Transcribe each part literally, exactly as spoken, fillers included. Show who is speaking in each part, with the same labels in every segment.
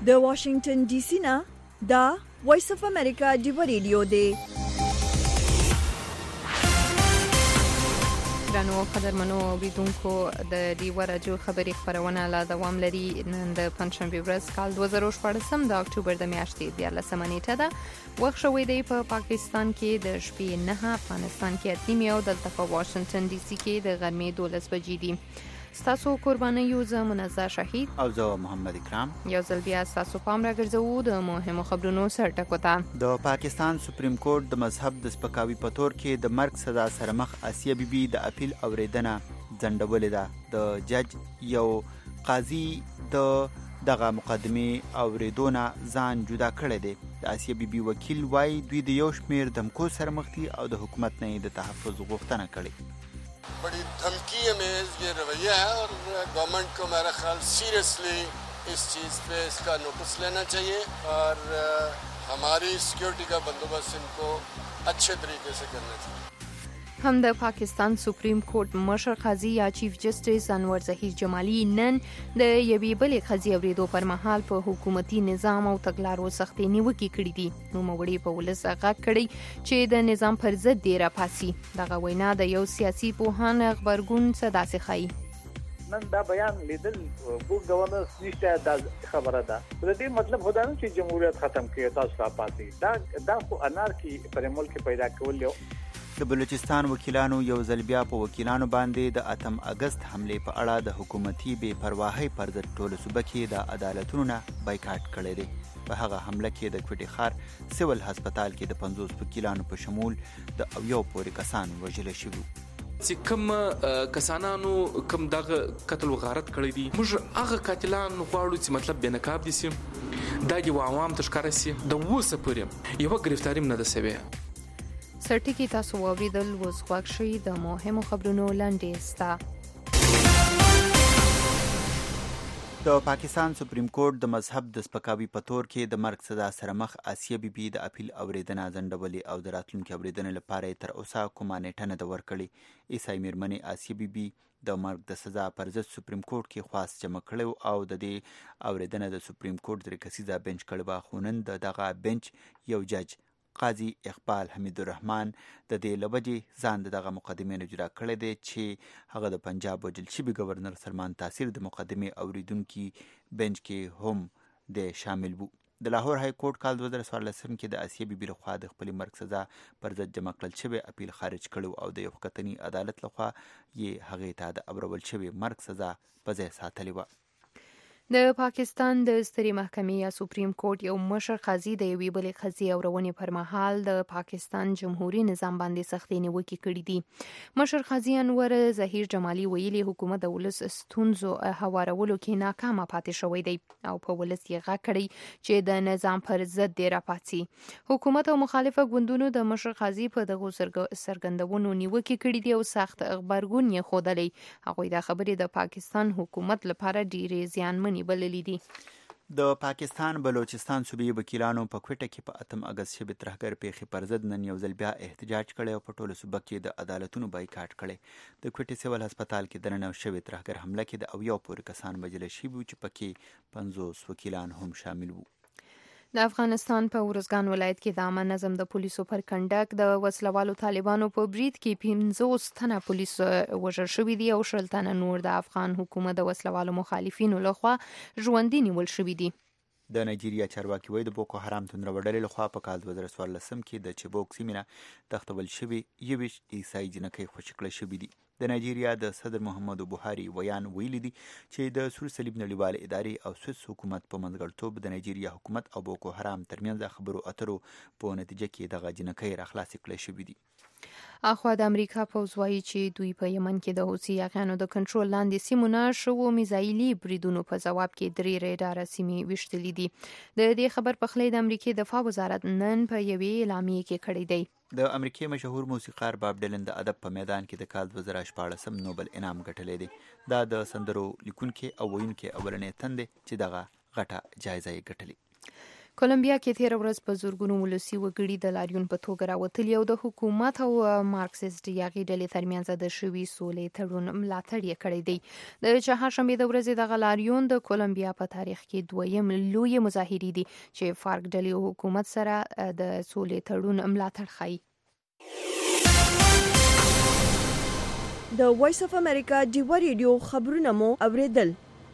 Speaker 1: د واشنگټن ډي سي نه دا وایس اف امریکا دی ریډیو دی.
Speaker 2: درنو قدرمنو اوریدونکو د دیوه راډیو خبري خبرونه لا دوام لري. نن د پنځشنبه ورځ کال دوه زره شپږ د اکتوبر د میاشتې دیارلسمه نیټه ده. وخت شوی دی په پا پاکستان کې د شپې نه، افغانستان کې اته نیمې او دلته په واشنگټن ډي سي کې د غرمې دولس بجې دي. ستاسو قرباني یو زه منزه شهید
Speaker 3: او زه محمد اکرام.
Speaker 2: یو ځل بیا ستاسو پام راګرځوو د مهمو خبرونو سرټکو ته.
Speaker 3: د پاکستان سپریم کورټ د مذهب د سپکاوي په تور کې د مرګ سزا سره مخ آسیه بی بی د اپیل اوریدنه ځنډولې ده. د جج یو قاضي د دغه مقدمه اوریدونه ځان جدا کړی دی. د آسیه بی بی وکیل وای دوی د یو شمیر دمکو سره مخ دي او د حکومت نه د تحفظ غوښتنه کړې.
Speaker 4: बड़ी धमकी अमेज ये रवैया है और गवर्नमेंट को मेरा ख्याल सीरियसली इस चीज़ पे इसका नोटिस लेना चाहिए और हमारी सिक्योरिटी का बंदोबस्त इनको अच्छे तरीके से करना चाहिए.
Speaker 2: هم د پاکستان سپریم کورټ مشر قاضي یا چیف جسټس انور ظهیر جمالي نن د یوې بلې قضیې اوریدو پر مهال په حکومتي نظام او تګلارو سختې نیوکې کړې دي. نوموړي په ولس غږ کړی چې د نظام پر ضد دی راپاسي. دغه وینا د یو سیاسي پوهان خبرګون څه داسې ښایي.
Speaker 5: نن دا بیان لیدل ګوګ گورنر نشته دا خبره ده. د دې مطلب خدا نه چې جمهوریت ختم کړي تاسو راپاسي. دا دا خو انارکی پر ملک پیدا کول یو.
Speaker 3: د بلوچستان وکیلانو یو ځل بیا په وکیلانو باندې د اتم اگست حمله په اړه د حکومتي بې پرواهۍ پر ضد ټول صوبه کې د عدالتونو نه بایکاټ کړی دی. په هغه حمله کې د کوټي ښار سیول هسپتال کې د پنځوس وکیلانو په شمول د اویو پورې کسان وژل شوي.
Speaker 6: چې کوم کسانانو کوم دغه قتل و غارت کړی دي موږ هغه قاتلان غواړو چې مطلب بې نقاب دي سي دا یو عوام تشکاره سي د اوسه پورې یو گرفتاری نه ده سوی.
Speaker 2: سرټکی تاسو واوریدل وز غوږ شئ د مهمو خبرونو لاندې ستا.
Speaker 3: د پاکستان سپریم کورټ د مذهب د سپکاوي په تور کې د مرګ سزا سره مخ آسیه بی بی د اپیل اوریدنه ځنډولې او د راتلونکي اوریدنې لپاره تر اوسه کومه نیټه نه ده ورکړې. عیسی میرمنې آسیه بی بی د مرګ د سزا پر ضد سپریم کورټ کې خواست جمع کړی او د دې اوریدنه د سپریم کورټ درې کسیزه بنچ کړې وه، خو نن د دغه بنچ یو جج قاضي اقبال حمید الرحمن د دې له وجې ځان د دغه مقدمې نه جدا کړی دی چې هغه د پنجاب وژل شوي ګورنر سلمان تاثیر د مقدمې اوریدونکي بنچ کې هم د شامل وو. د لاهور های کورټ کال دوه زره څوارلسم کې د آسیه بی بی لخوا د خپلې مرګ سزا پر ضد جمع کړل شوی اپیل خارج کړو او د یو حقیقتني عدالت لخوا یې هغې ته د اورول شوی مرګ سزا په ځای ساتلې وه.
Speaker 2: د پاکستان د سترې محکمې یا سپریم کورټ یو مشر قاضي د یوې بلې قضیې اورونې پر مهال د پاکستان جمهوریت نظام باندې سختې نیوکې کړې دي. مشر قاضي انور ظهیر جمالي ویلي حکومت د ولس ستونزو هوارولو کې ناکامه پاتې شوی دی او په ولس یې غږ کړی چې د نظام پر ضد دی راپاڅي. حکومت او مخالفه ګوندونو د مشر قاضي په دغو څرګندونو نیوکې کړې دي او سخت غبرګون یې ښودلی. هغوی دا خبرې د پاکستان حکومت لپاره ډېرې زیانمنې بللی دي.
Speaker 3: د پاکستان بلوچستان صوبې وکیلانو په کوټه کې په اتم اگست شبې ترهګر پیښې پر ضد نن یو ځل بیا احتجاج کړی او په ټوله صوبه کې د عدالتونو بایکاټ کړی. د کوټې سیول هسپتال کې دننه شوې ترهګر حمله کې د اویو پورې کسان وژل شوي وو چې پکې پنځوس وکیلان هم شامل وو.
Speaker 2: د افغانستان په ورزګان ولایت کې د عامه نظم د پولیسو پر کنډک د وسلوالو طالبانو په برید کې پنځوس تنه پولیس وژل شوي دي او شل تنه نور د افغان حکومت د وسلوالو مخالفینو لخوا ژوندي نیول شوي دي.
Speaker 3: د نایجیریا چارواکي وایي د بوکو حرام توندروړلې لخوا په کال دوه زره څوارلسم کې د چبوک سیمې نه تښتول شوي یویشت عیسائی جنکۍ خوشي کړل شوي دي. د نایجیریا د صدر محمد بوهاري ویان ویلي دي چې د سور صلیب نړیوالې ادارې او سویس حکومت په منځګړیتوب د نایجیریا حکومت او بوکو حرام ترمنځ خبرو اترو په نتیجه کې دغه جنکۍ راخلاصې کړل شوي دي.
Speaker 2: اخوا د امریکا پوځ وایي چې دوی په یمن کې د حوثي یاغیانو د کنټرول لاندې سیمو نه شوو میزایلي بریدونو په ځواب کې درې ریډاره سیمې ویشتلې دي. د دې خبر پخلی د امریکې دفاع وزارت نن په یوې اعلامیې کې کړی دی.
Speaker 3: د امریکای مشهور موسیقار باب ډیلن د ادب په میدان کې د کال دوه زره شپاړسم نوبل انعام ګټلی دی. دا د سندرو لیکونکي او ویونکي اولنی تن دی چې دغه غټه جایزه یې ګټلې.
Speaker 2: کولمبیا کې تیر ورځ په زورګونو ولسی وګړي د لاریون په توګه راوتلي او د حکومت او مارکسیست یاغي ډلې ترمنځ د شوي سولې تړون ملاتړ یې کړی دی. د چهارشنبې د ورځې دغه لاریون د کولمبیا په تاریخ کې دویم لوی مظاهرې دي چې فارک ډلې او حکومت سره د سولې تړون ملاتړ ښيي.
Speaker 1: د وایس اف امریکا ډیوا ریډیو خبرونه مو اوریدل.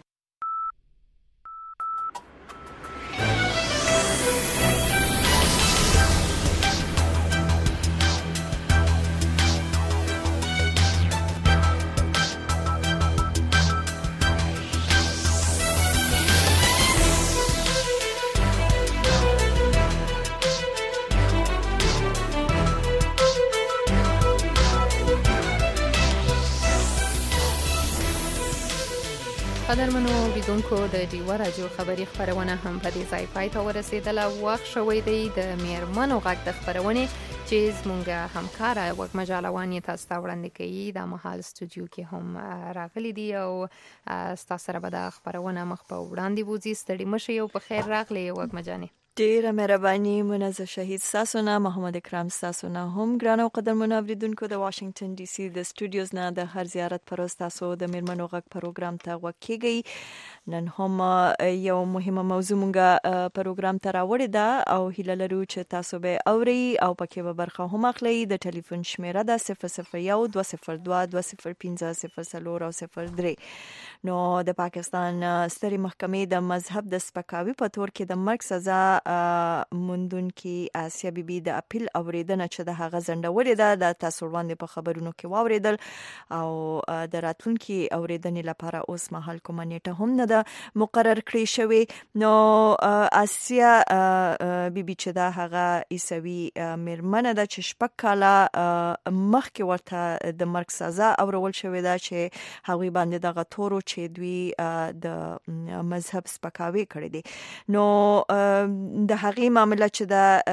Speaker 2: قدرمنو اوریدونکو د ډیوا راډیو خبري خبرونه هم په دې ځای پای ته ورسېدله. وخت شوی دی د میرمنو غږ د خبرونې چې زموږ همکاره وږمه جالوان یې تاسو ته وړاندې کوي. دا مهال سټوډیو کې هم راغلي دي او ستاسو سره به دا خبرونه مخ په وړاندې بوځي. ستړي مشئ او په خیر راغلي وږمه جانې.
Speaker 1: ډیره مهرباني منزه شهید ساسونه محمد اکرام ساسونه هم ګرانو قدرمنو اوریدونکو د واشنگټن ډي سي د سټوډیوز نه د هر زیارت پر تاسو د میرمنو غږ پروګرام ته وکیږي. نن هم یو مهمه موضوع مونږه پروګرام ته راوړې ده او هیله لرو چې تاسو به اوري او پکې به برخه هم اخلي. د ټلیفون شمیره ده صفر صفر یو دوه صفر دوه دوه صفر پنځه صفر څلور او صفر درې. نو د پاکستان سترې محکمې د مذهب د سپکاوي په تور کې د مرګ سزا مندونکي آسیا بیبي د اپیل اوریدنه چې د هغه ځنډولې ده د تاسو وړاندې په خبرونو کې واوریدل او د راتلونکي اوریدنې لپاره اوس مهال کومه نیټه هم نه ده مقرر کړې شوې. نو آسیا بیبي چې دا هغه عیسوي میرمنه ده چې شپږ کاله مخکې ورته د مرګ سزا اورول شوې ده چې هغوی باندې دغه تورو چې دوی د مذهب سپکاوي کړی دي. نو د هغې معامله چې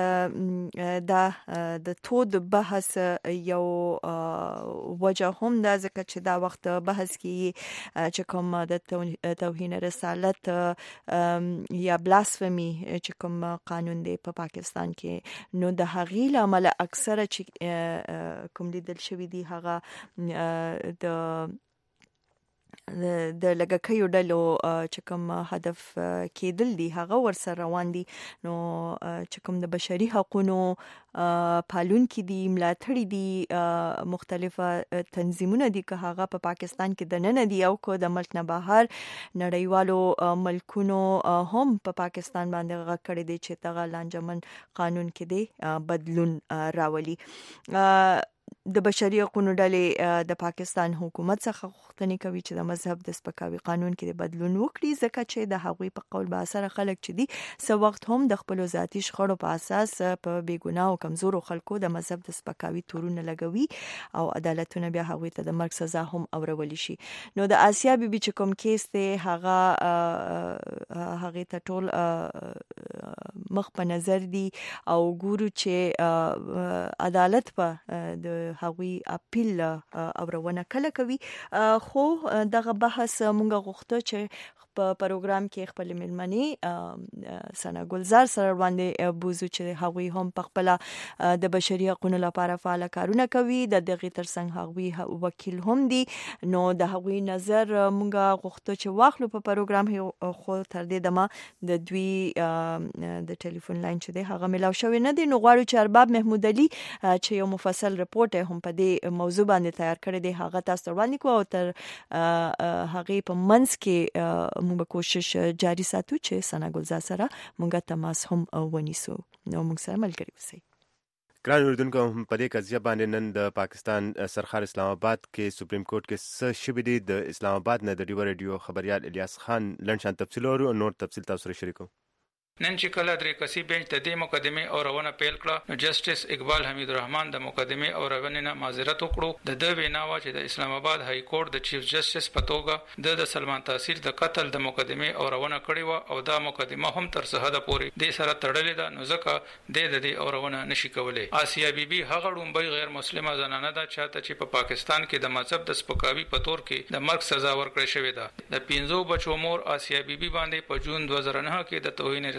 Speaker 1: دا د د تود بحث یو وجه هم ده ځکه چې دا وخت بحث کې چې کوم د توهین رسالت یا بلاسفمی چې کوم قانون دی په پاکستان کې نو د هغې له امله اکثره چې کوم لیدل شوي دي هغه د د لګکیو ډلو چې کوم هدف کېدل دي هغه ورسره روان دي. نو چې کوم د بشري حقوقو پالونکي دي ملاتړي دي مختلفه تنظیمونه دي که هغه په پاکستان کې د نن دي او که د ملک نه بهر نړیوالو ملکونو هم په پاکستان باندې غږ کړی دی چې دغه لانجمن قانون کې دی بدلون راولي. د بشري حقوقو ډلې د پاکستان حکومت څخه غوښتنه کوي چې د مذهب د سپکاوي قانون کې بدلون وکړي ځکه چې د هغوی په قول به اثر خلک چې دي څه وخت هم د خپل ذاتي شخړو په اساس په بیګناه او کمزورو خلکو د مذهب د سپکاوي تورونه لګوي او عدالتونه بیا هغوی ته د مرګ سزا هم اورول شي. نو د آسیا بیبي چې کوم کیس دی هغه هغه ته ټول مخ په نظر دي او ګورو چې عدالت په د هغوی اپیل اورونه کله کوي. خو دغه بحث مونږ غوښتو چې په پروګرام کې خپل ملمنې سنا ګلزار سره باندې بوزو چې هغوی هم په خپل د بشري حقوقو لپاره فعال کارونه کوي. د دغه ترڅنګ هغوی وکیل هم دي. نو د هغوی نظر مونږ غوښتو چې واخلو په پروګرام کې. خو تر دې دمه د دوی د ټلیفون لاین چې دی هغه ملاو شوی نه دی. نو غواړو چې ارباب محمود علي چې یو مفصل رپورټ هم په دې موضوع باندې تیار کړی دی هغه تاسو وړاندې کوو او تر هغه په منځ کې موږ کوشش جاری ساتو چې سنا ګلزار سره موږ تماس هم ونیسو. نو موږ سره ملګری اوسئ.
Speaker 7: ګران اوریدونکو په دې قضیه باندې نن د پاکستان سرخار اسلام آباد کې سپریم کورټ کې څه شوي دي د اسلام آباد نه د ډیوا ریډیو خبريال الیاس خان لنډ تفصیل او نور تفصیل تاسو سره شریکو.
Speaker 8: نن چې کله درې کسي بنچ د دې مقدمه او روانه پیل کړه نو جسټس اقبال حمید الرحمن د مقدمه او روانه نه معذرت وکړو. د د ویناوه چې د اسلام آباد های کورټ د چیف جسټس په توګه د د سلمان تاثیر د قتل د مقدمه او روانه کړی و او دا مقدمه هم تر څه د پوري د سره تړلې ده نو ځکه د د او روانه نشي کولای. آسیا بیبي هغه ډومبي غیر مسلمه زنانه ده چاته چې په پاکستان کې د مذهب د سپکاوي په تور کې د مرګ سزا ورکړې شوې ده. د پنځو بچو مور آسیا بیبي باندې په جون دوه هزار نه کې د توهین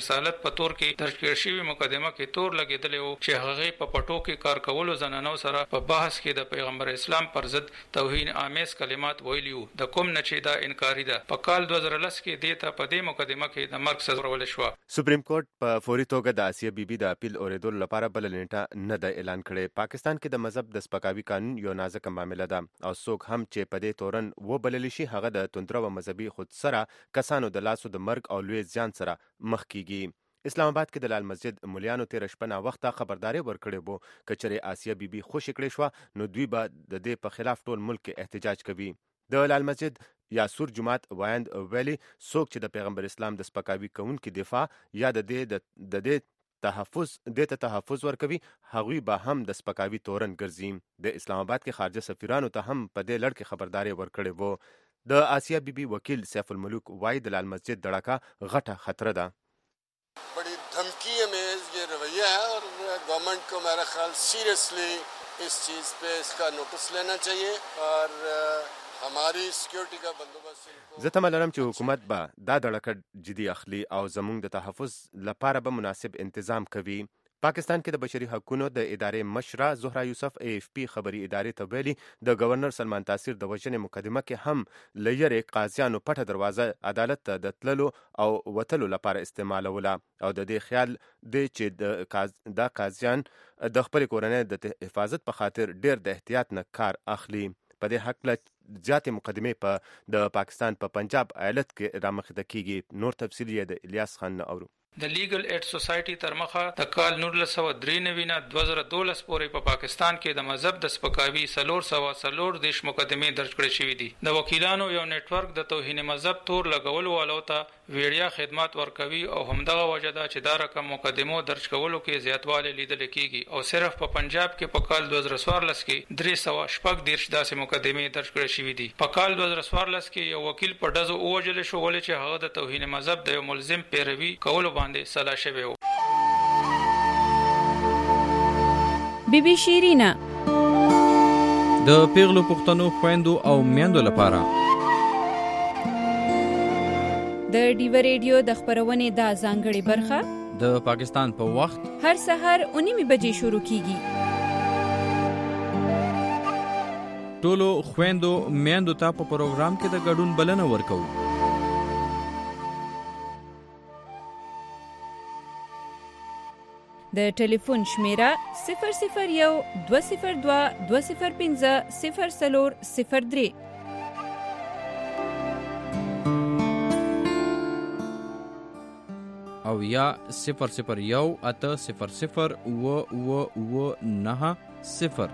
Speaker 8: رسالت په تور کې درج کړل شوی مقدمه کې تور لګیدل او چې هغه په پټو کې کار کولو زنانو سره په بحث کې د پیغمبر اسلام پر ضد توهین آمیز کلمات ویلیو د کوم نه چې دا انکاری ده. په کال دوه زره لس کې دیته په دې مقدمه کې د مرګ سزا ورول شو.
Speaker 7: سپریم کورټ په فوري توګه د آسیه بیبي د اپیل اوریدلو لپاره بل نیټه نه د اعلان کړي. پاکستان کې د مذهب د سپکاوي قانون یو نازکه معامله ده او څوک هم چې په دې تورن و بلل شي هغه د توندرو مذهبي خود سره کسانو د لاسو د مرګ او لوی ځان سره مخ کیږي. اسلام آباد کې د لال مسجد مولیانو تیر شپه نا وخته خبرداري ورکړې وو کچره آسیه بیبي خوشی کړې شو نو دوی به د دې په خلاف ټول ملک کې احتجاج کوي. د لال مسجد یا سور جماعت وایند ویلي څوک چې د پیغمبر اسلام د سپکاوي کوونکو دفاع یا د دې د دې تحفظ د ته تحفظ ورکوي هغوی به هم د سپکاوي تورن ګرځي. د اسلام آباد کې خارجه سفیرانو ته هم په دې لړ کې خبرداري ورکړې وو. د آسیه بیبي وکیل سیف الملوک وايي د لال مسجد دړکا غټه خطر ده.
Speaker 4: बड़ी धमकी में ये रवैया है और गवर्नमेंट को मेरा ख्याल सीरियसली इस चीज़ पे इसका नोटिस लेना चाहिए और हमारी सिक्योरिटी का बंदोबस्त
Speaker 7: زه تمه لرم چې حکومت به دا دړکه جدي اخلي او زموږ د تحفظ لپاره به مناسب انتظام کوي. پاکستان کې د بشري حقوقو د ادارې مشره زهرا یوسف ای اف پی خبري ادارې ته ویلي د گورنر سلمان تاثیر د وژنې مقدمه کې هم لېرې قاضیانو پټه دروازه عدالت ته د تللو او وتلو لپاره استعمالوله او د دې خیال دی چې د قاضیان د خپل کورنۍ د حفاظت په خاطر ډېر د احتیاط نه کار اخلي. په دې حق له زیاتې مقدمې په د پاکستان په پنجاب ایالت کې رامخته کیږي. نور تفصیل یې د الیاس خان نه اورو.
Speaker 8: د لیګل ایډ سوسایټي تر مخه د کال نولس سوه درې نوي نه دوه زره دولس پورې په پاکستان کې د مذهب د سپکاوي څلور سوه څلور دېرش مقدمې درج کړې شوې دي. د وکیلانو یو نیټورک د توهین مذهب تور لګولو والو ته ویډیا خدمات ورکوي او همدغه وجه ده چې دا رقم مقدمو درج کولو کې زیاتوالی لیدل کېږي او صرف په پنجاب کې په کال دوه زره څوارلس کې درې سوه شپږ دېرش داسې مقدمې درج کړې شوې دي. په کال دوه زره څوارلس کې یو وکیل په ډزو ووژل شو ولې چې هغه د توهین مذهب د یو ملزم پیروي کولو باندې سلا شوی و.
Speaker 9: بی بی شیرینا
Speaker 10: د پیغلو پښتنو خويندو او میندو لپاره
Speaker 9: د ډیو ریډیو د خبرونې د ځانګړي برخه
Speaker 10: د پاکستان په وخت
Speaker 9: هر سحر اونیمه بجې شروع کیږي.
Speaker 10: ټولو خويندو میندو ته په پروګرام کې د ګډون بلنه ورکو.
Speaker 9: د ټلیفون شمیره صفر صفر یو دوه صفر دوه دوه صفر پنځه صفر څلور صفر درې
Speaker 10: او یا صفر صفر یو اته صفر صفر و و و نه صفر.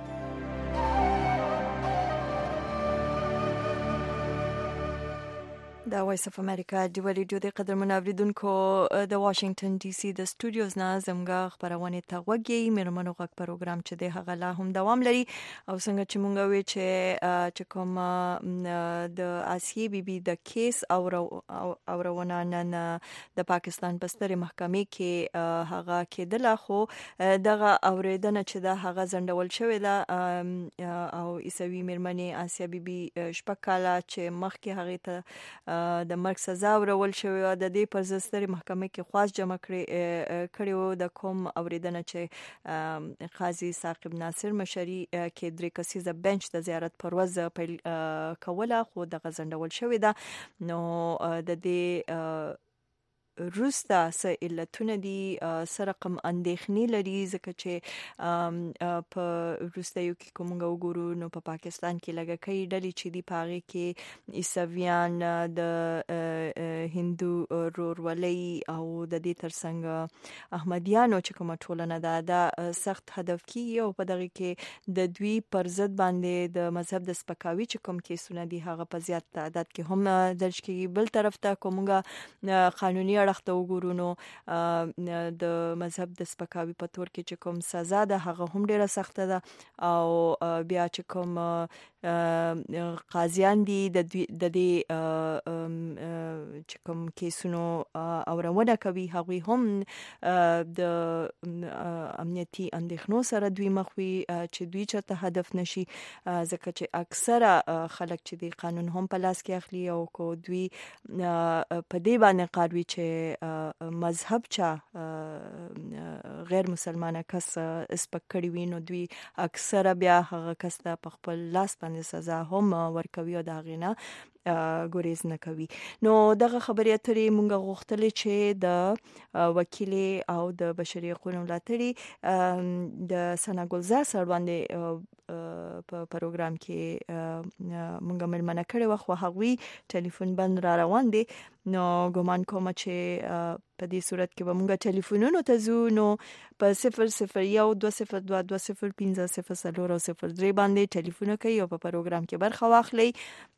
Speaker 1: د وایس اف امریکا ډیو ریډیو د قدرمن اوریدونکو د واشنگټن ډي سي د سټوډیوز نه زموږ خبرونه ته وګورئ. میرمنو غږ پروګرام چې د هغه لا هم دوام لري او څنګه چې مونږ وی چې چې کوم د آسیه بیبي د کیس او اورونه نن د پاکستان په ستره محکمې کې هغه کېدل خو دغه اوریدنه چې د هغه ځندول شوې ده او عیسوي میرمنې آسیه بیبي شپکاله چې مخکې هغه ته د مرګ سزا ورول شوی و د دې پر سترې محکمې کې خواص جمع کړی کړي وو د کوم اوریدنه چې قاضي ثاقب ناصر مشري کې درې کسیزه بنچ د زیارت پرواز پیل کوله خو د غزندول شوی ده. نو د دې روستا سه علتونه دي سره رقم اندېښنې لري ځکه چې په روستایو کې کومه وګورو نو په پاکستان کې لګه کوي ډلې چې دی پاغي کې عیسویان د هندو رورولۍ او د دې ترڅنګ احمدیانو چې کومه ټولنه ده دا سخت هدف کیږي او په دغه کې د دوی پر ضد باندې د مذهب د سپکاوي چې کوم کیسونه دي هغه په زیات تعداد کې هم درج کیږي. بل طرف ته کومه قانوني اړخ ته وګورو نو د مذهب د سپکاوي په تور کې چې کوم سزا ده هغه هم ډیره سخته ده او بیا چې کوم قاضیان دي د دې چې کوم کیسونو اورونه کوي هغوی هم د امنیتي اندېښنو سره دوی مخ وي چې دوی چرته هدف نشي، ځکه چې اکثره خلک چې د قانون هم په لاس کې اخلي او کو دوی په دې باندې قاروي چې مذهب چا غیر مسلمانه کس سپک کړي وي نو دوی اکثره بیا هغه کس ته په خپل لاس باندې سزا هم ورکوي او د هغې نه ګریز نه کوي. نو دغه خبرې اترې مونږ غوښتلې چې د وکیلې او د بشري حقوقو ملاتړې د ثنا ګلزار سر باندې په پروګرام کې مونږ ملمنه کړې وه، خو هغوی ټلیفون بند را روان دي. نو ګمان کوم چې په دې صورت کې به مونږ ټلیفونونو ته ځو، نو په صفر صفر یو دوه صفر دوه دوه صفر پنځه صفر څلور او صفر درې باندې ټلیفون کوي او په پروګرام کې برخه واخلئ.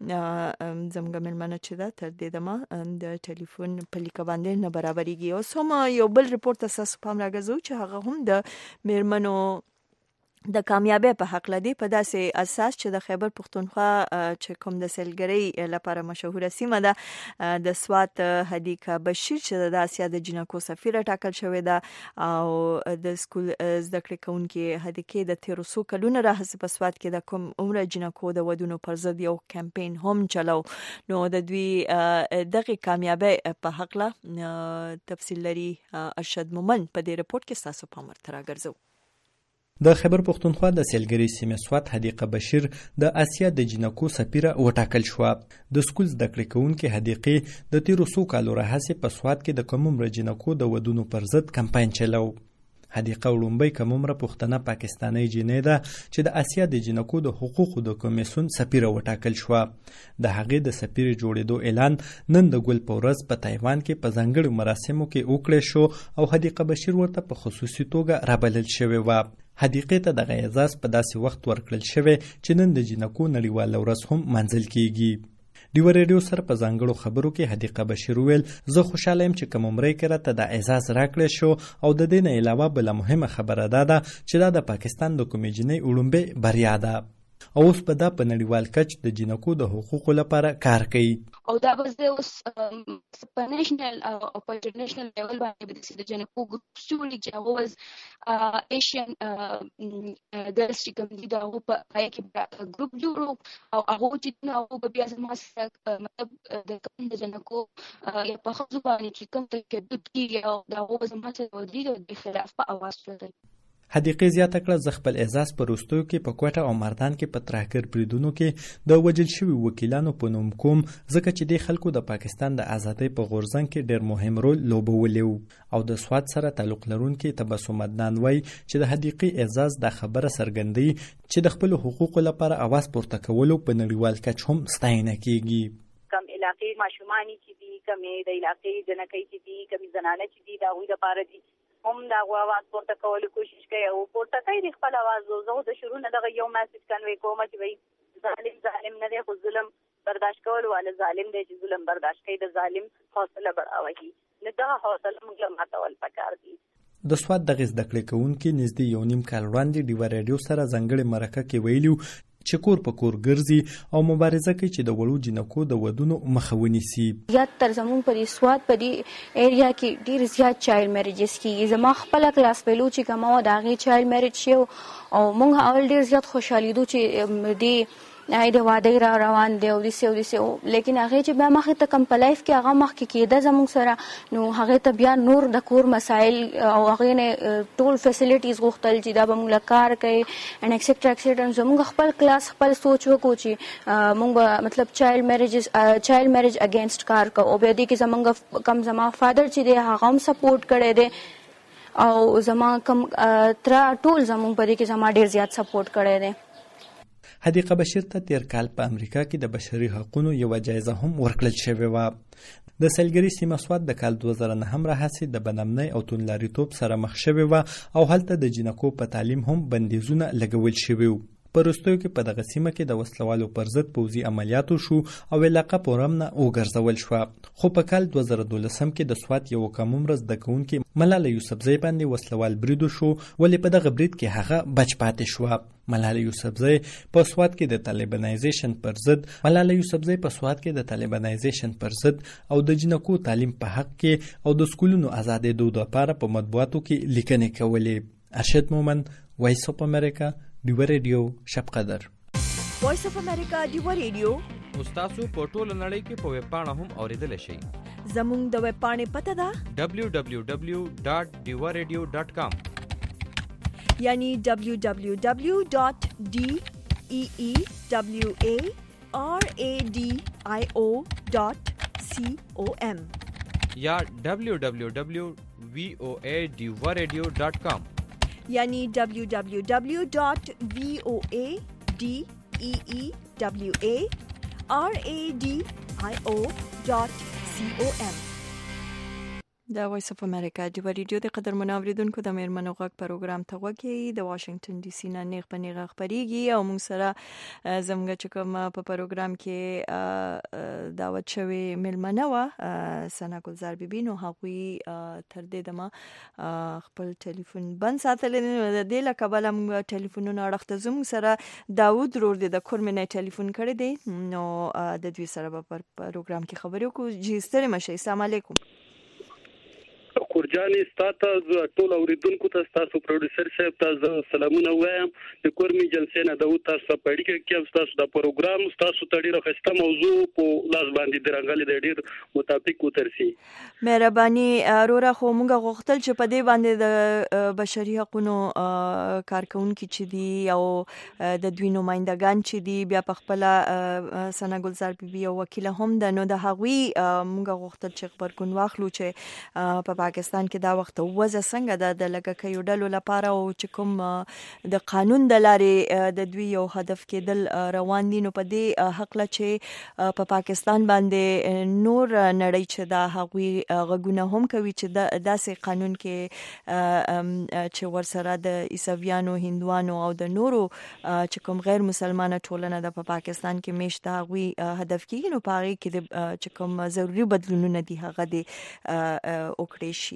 Speaker 1: زموږ مېلمنه چې ده تر دې دمه د ټلیفون په لیکه باندې نه برابرېږي. اوس هم یو بل رپورټ ته ستاسو پام راګرځوو چې هغه هم د مېرمنو د کامیابی په حق لدی په داسې اساس چې د خیبر پښتونخوا چې کوم د سیلګرۍ لپاره مشهوره سیمه ده د سوات هدیقه بشیر چې د آسیا د جنکو سفیر ټاکل شوې ده او د سکول زده کړې کوونکې هدیقې د تیرو څو کلونو راهیسې په سوات کې د کوم عمره جنکو د ودونو پر ضد یو کمپین هم چلو. نو د دوی دغه کامیابی په حق له تفصیل لري ارشد مومن په دې رپورټ کې تاسو پام ورته راګرځو.
Speaker 11: د خیبر پښتونخوا د سیلګرۍ سیمې سوات هدیقه بشیر د آسیا د جنکو سفیره وټاکل شوه. د سکول زده کړې کوونکې هدیقې د تیرو څو کالو راهیسې په سوات کې د کم عمره جنکو د ودونو پر ضد کمپاین چلو. هدیقه وړومبۍ کم عمره پښتنه پاکستانۍ جینۍ ده چې د آسیا د جنکو د حقوقو د کمیسیون سفیره وټاکل شوه. د هغې د سفیر جوړېدو اعلان نن د ګل په ورځ په تایوان کې په ځانګړو مراسمو کې وکړی شو او هدیقه بشیر ورته په خصوصي توګه رابلل شوې وه. هدیقې ته دغه اعزاز په داسې وخت ورکړل شوی چې نن د جنکو نړیواله ورځ هم منځل کیږي. ډیو ریډیو سره په ځانګړو خبرو کې هدیقه بشیر ویل زه خوشاله یم چې کوم عمرې کې راته د اعزاز راکړی شو او د دې نه علاوه بله مهمه خبره دا ده چې دا د پاکستان د کومې جنۍ وړومبۍ بریا ده او اوس په دا په نړیوال کچ د جنکو د حقوقو لپاره کار کوي.
Speaker 12: او دا به زه اوس په نېشنل او په انټرنیشنل لیول باندې به د جنکو ګروپ جوړېږي چې هغه واز ایشین ګرلز چې کوم دي د هغو په پای کې ګروپ جوړو او هغو چې هغو به بیا زما سره مطلب د کوم د جنکو یا په ښځو باندې چې کوم تکدد کېږي او د هغو به زما سره ودرېږي او د خلاف په اواز چوي.
Speaker 11: هدیقې زیاته کړه زه خپل اعزاز په وروستیو کې په کوټه او مردان کې په ترهګر بریدونو کې د وژل شوي وکیلانو په نوم کوم ځکه چې دې خلکو د پاکستان د ازادۍ په غورځنګ کې ډېر مهم رول لوبولی و. او د سوات سره تعلق لرونکي تبسم عدنان وایي چې د هدیقې اعزاز دا خبره څرګندوي چې د خپلو حقوقو لپاره اواز پورته کولو په نړیوال کچ هم ستاینه کیږي.
Speaker 13: کم علاقې ماشومانی چې دي کمې د علاقې جنکۍ چې دي کمې زنانه چې دي د هغوی دپاره دي هم د هغو اواز پورته کولو کوشش کوي او پورته کوي د خپل اواز. زه د شروع نه دغه یو میسج کنوی کوم چې وایي ظالم ظالم نه دی خو ظلم برداشت کول والا ظالم دی چې ظلم برداشت کوي د ظالم حوصله بړاوهي نو دغه حوصله موږ له ماتول پکار دي.
Speaker 11: د سوات دغه زده کړې کوونکي نږدې یو نیم کال وړاندې ډیوه ریډیو سره ځانګړې مرکه کې ویلي چې کور په کور ګرځي او مبارزه کوي چې د وړو جنکو د ودونو مخه ونیسي.
Speaker 12: زیات تر زموږ په دې سوات په دې ایریا کې ډېر زیات چایلډ میریجز کېږي. زما خپله کلاس فیلو چې کومه وه د هغې چایلډ میریج شوی او موږ اول ډېر زیات خوشحالېدو چې دې هغې د واده را روان دی او داسې او داسې، لیکن هغې چې بیا مخې ته کوم په لایف کې هغه مخکې کېده زموږ سره نو هغې ته بیا نور د کور مسایل او هغې نه ټول فیسلیټیز غوښتل چې دا به موږ له کار کوي اینډ ایکسیټرا ایکسیټرا. زموږ خپل کلاس خپل سوچ وکړو چې موږ به مطلب چایلډ میریجز چایلډ میریج اګینسټ کار کوو او بیا دې کې زموږ کم زما فادر چې دی هغه هم سپورټ کړی دی او زما کم تره ټول زموږ په دې کې زما ډېر زیات سپورټ کړی دی.
Speaker 11: هدیقه بشیر ته تیر کال په امریکا کې د بشري حقوقو یوه جایزه هم ورکړل شوې وه. د سیلګرۍ سیمه سوات د کال دوه زره نهم راهیسې د بدامنۍ او توندلاریتوب سره مخ شوې وه او هلته د جنکو په تعلیم هم بندیزونه لګول شوي وو. په وروستیو کې په دغه سیمه کې د وسلوالو پر ضد پوځي عملیاتو شو او علاقه په رمنه وګرځول شوه. خو په کال دوه زره دولسم کې د سوات یو کم عمره زده کوونکي ملاله یوسفزۍ باندې وسلوال برید وشو، ولې په دغه برید کې هغه بچ پاتې شوه. ملاله یوسفزۍ په سوات کې د طالبانایزیشن پر ضد ملاله یوسفزۍ په سوات کې د طالبانایزیشن پر ضد او د جنکو تعلیم په حق کې او د سکولونو آزادېدو لپاره په مطبوعاتو کې لیکنې کولې. ارشد مومند، وایس اف امریکا، ډیوه ریډیو، شب قدر.
Speaker 1: وایس اف امریکا ډیوه ریډیو
Speaker 10: تاسو په ټوله نړۍ کې په ویب پاڼه هم اوریدلی شئ.
Speaker 1: زموږ د ویب پاڼې پته ده
Speaker 10: دبلیو دبلیو دبلیو ډاټ ډیوه ریډیو ډاټ کام،
Speaker 1: یعنی دبلیو دبلیو دبلیو ډاټ ډی ای ای دبلیو ای آر ای ډی آی او ډاټ سی او ایم
Speaker 10: یا دبلیو دبلیو دبلیو وی او ای ډیوه ریډیو ډاټ کام،
Speaker 1: یعنی دبلیو دبلیو دبلیو ډاټ وی او ای ډی ای ای دبلیو ای آر ای ډی آی او ډاټ سی او ایم. د وایس اف امریکا ډیوه ریډیو د قدر منوریدونکو د میرمنو غږ پروګرام ته غوږی د واشنگټن ډي سي نه نیغ په نیغه خبريږي او موږ سره زموږ چې کوم په پروګرام کې دعوت شوی میلمنه و سنا ګلزار بیبي، نو هغوی تر دې دمه خپل ټلیفون بند ساتل نه د دې لکبل موږ ټلیفونونه اړخته زموږ سره داوود رور د کورمنه ټلیفون کړی دی، نو د دوی سره په پروګرام کې خبرې وکړو. جی ستړي مشه. السلام علیکم.
Speaker 14: کورجانې ستاسو ټول اوریدونکو ته تاسو پروډوسر صاحب ته سلامونه وایم. د کورمي جلسې نه د تاسو په اړه کې تاسو د پروګرام تاسو ته ډیره ښه موضوع په لاس باندې درنګلې د ډیر مطابق وترسي.
Speaker 1: مهرباني اورا خو موږ غوښتل چې په دې باندې د بشري حقوقو کارکونکو چې دي او د دوی نمائندگان چې دي بیا په خپل سنا ګلزار بیبي او وکیل هم د نو د هغوی موږ غوښتل چې خبرګون واخلو چې په پاکستان کې دا وخت وځه څنګه د د لګه کيو ډلو لپاره او چې کوم د قانون د لارې د دوی یو هدف کېدل روان دي، نو په دې حق لا چې په پاکستان باندې نور نړۍ چې دا هغوی غږونه هم کوي چې داسې قانون کې چې ورسره د عیسویانو، هندوانو او د نورو چې کوم غیر مسلمانه ټولنه د په پاکستان کې میشته هغوی هدف کېږي، نو په هغې کې چې کوم ضروري بدلونونه دي هغه دي وکړي شي.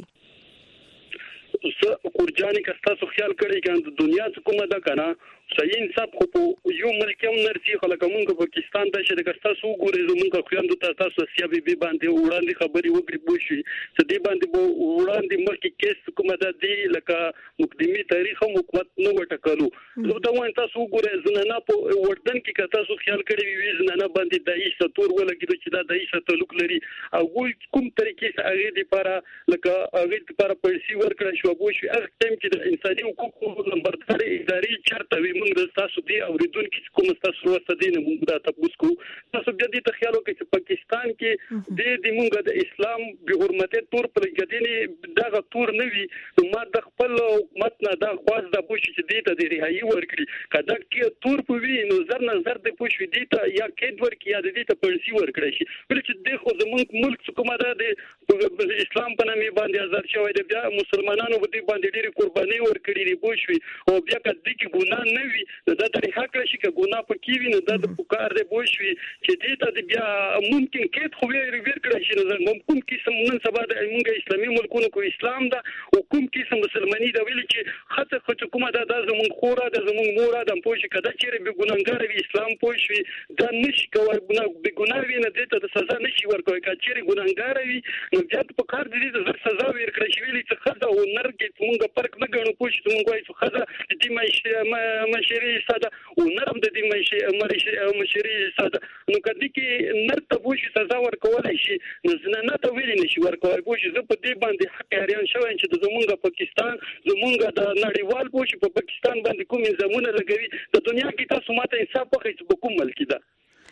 Speaker 14: کورجانې که تاسو خیال کړئ چې د دنیا څخه کومه ده کنه صحیح انصاف خو په یو ملک یو نرسي خلک مونږ په پاکستان د شه د تاسو وګورئ زمونږ خويندو ته تاسو سیابي به باندې وړاندې خبري وکړي بوشي چې دې باندې وړاندې مخکې کیس کومه ده دی لکه مقدمي تاریخ حکومت نو وټکلو نو دا وایي تاسو وګورئ زنانه په وردن کې که تاسو خیال کړئ وي زنانه باندې د ایسه تور ولګي چې دا د ایسه تعلق لري او کوم طریقې سره هغه لپاره لکه هغه لپاره پیسې ورکړل شو بوشي هغه ټیم کې د انساني حقوقو نمبردار اداري چارته وي موږ تاسو دی اوریدونکو کوم تاسو ورته دین موږ دا تاسو کو تاسو بیا دې تخیل وکړئ چې پاکستان کې د دې موږ د اسلام به حرمت تور پر ګدینې دا تور نه وي نو ما د خپل حکومت نه دا خواص د پوښ چې دې ته د رهایی ورکړي کدا کې تور په وی نو زر نظر د پوښ دې ته یا کې ورکړي یا دې ته پړسي ورکړي شي بل چې د خو زموږ ملک کومه ده د اسلام په نامه باندې آزاد شوی دی بیا مسلمانانو باندې باندې ډېری قرباني ورکړي دی پوښ او بیا کدی کې ګناه نه وي دا د حق شي چې ګناه پکې وي نو دا د پکار دی پوښ چې دې ته بیا ممکن کې خو وی ورکړي شي نو ممکن کې سم نن سبا د موږ اسلامي ملکونو کو اسلام دا او کوم کې سم مسلمانۍ دا ویل چې خاطر خو کومه دا د زمون خورا د زمون مورا د پوښ کده چې به ګناګار وي اسلام پوښ دا نشي کوي ګناه به ګناه وي نه دې ته سزا نشي ورکوي چې ګناګار وي نو بیا په کار دي د سزا ورکړي شي ویل چې خزه او نرګ موږ فرق نه غنو پوښ موږ وایو خزه دې مې مشري ساده او نرم د دې مې مشري ساده نو کدي کې نر ته پوښ سزا ورکول شي نو زنانه ته ویل نشي ورکوي پوښ زه په دې باندې حق هریان شوم چې زمونږ پاکستان زمونږ د نړیوال پوښ په پاکستان باندې کوم زمونه لګوي د دنیا کې تاسو ماته انصاف وکړئ چې په کوم ملک ده.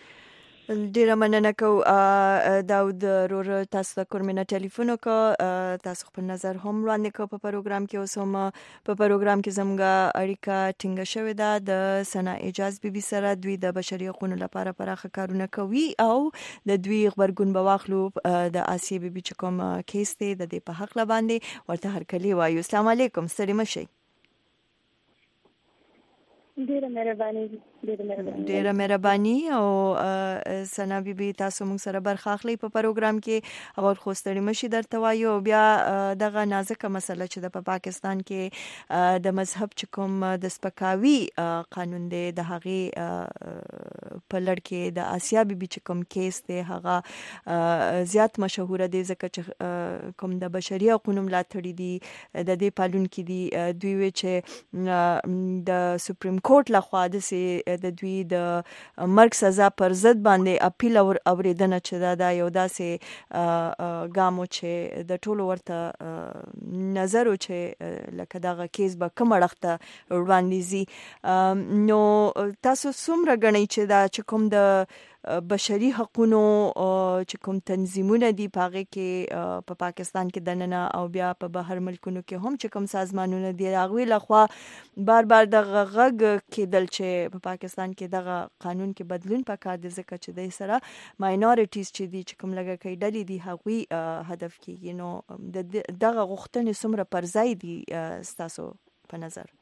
Speaker 1: ډیره مننه کو داود رور تاسو ته کورمنه ټلیفون کو تاسو خپل نظر هم وړاندې کو په پروګرام کې اوس هم په پروګرام کې زموږه اړیکه ټینګه شوې ده د سنا اعجاز بیبي سره دوی د بشري حقوقو لپاره پراخه کارونه کوي او د دوی خبرګون بواخلو د آسیه بیبي چې کوم کیس دی د دې په حق باندې ورته هر کلی وایو. السلام علیکم ستړي مشئ.
Speaker 15: ډیره مهرباني ډیره مهرباني
Speaker 1: ډیره مهرباني او سنا بیبي تاسو موږ سره برخه اخلي په پروګرام کې او خوستړی مشي درته وایو بیا دغه نازکه مسله چې د پاکستان کې د مذهب چې کوم د سپکاوي قانون دی د هغه په لړ کې د آسیا بیبي چې کوم کیس دی هغه زیات مشهور دی ځکه چې کوم د بشري حقوقو ملاتړي دي د دې پالون کې دي دوی وی چې د سپریم کورټ لخوا د د دوی د مرګ سزا پر ضد باندې اپیل او اوریدنه چې دا, دا یو داسې ګامو چې د ټولو ورته نظر او چې لکه دغه کیس به کوم اړخته وړاندې زی نو تاسو څومره غنئ چې دا چې کوم د بشري حقوقو چې کوم تنظیمونه دي پاغه کې په پا پاکستان کې دننه او بیا په بهر ملکونو کې هم چې کوم سازمانونه دي هغه لخوا بار بار د غږ کېدل چې په پا پاکستان کې دغه قانون کې بدلون پکار دي ځکه چې د سره ماینورټیز چې دي چې کوم لګه کوي ډلې دي هغه هدف کېږي نو دغه غوښتنې څومره پر ځای دي تاسو په نظر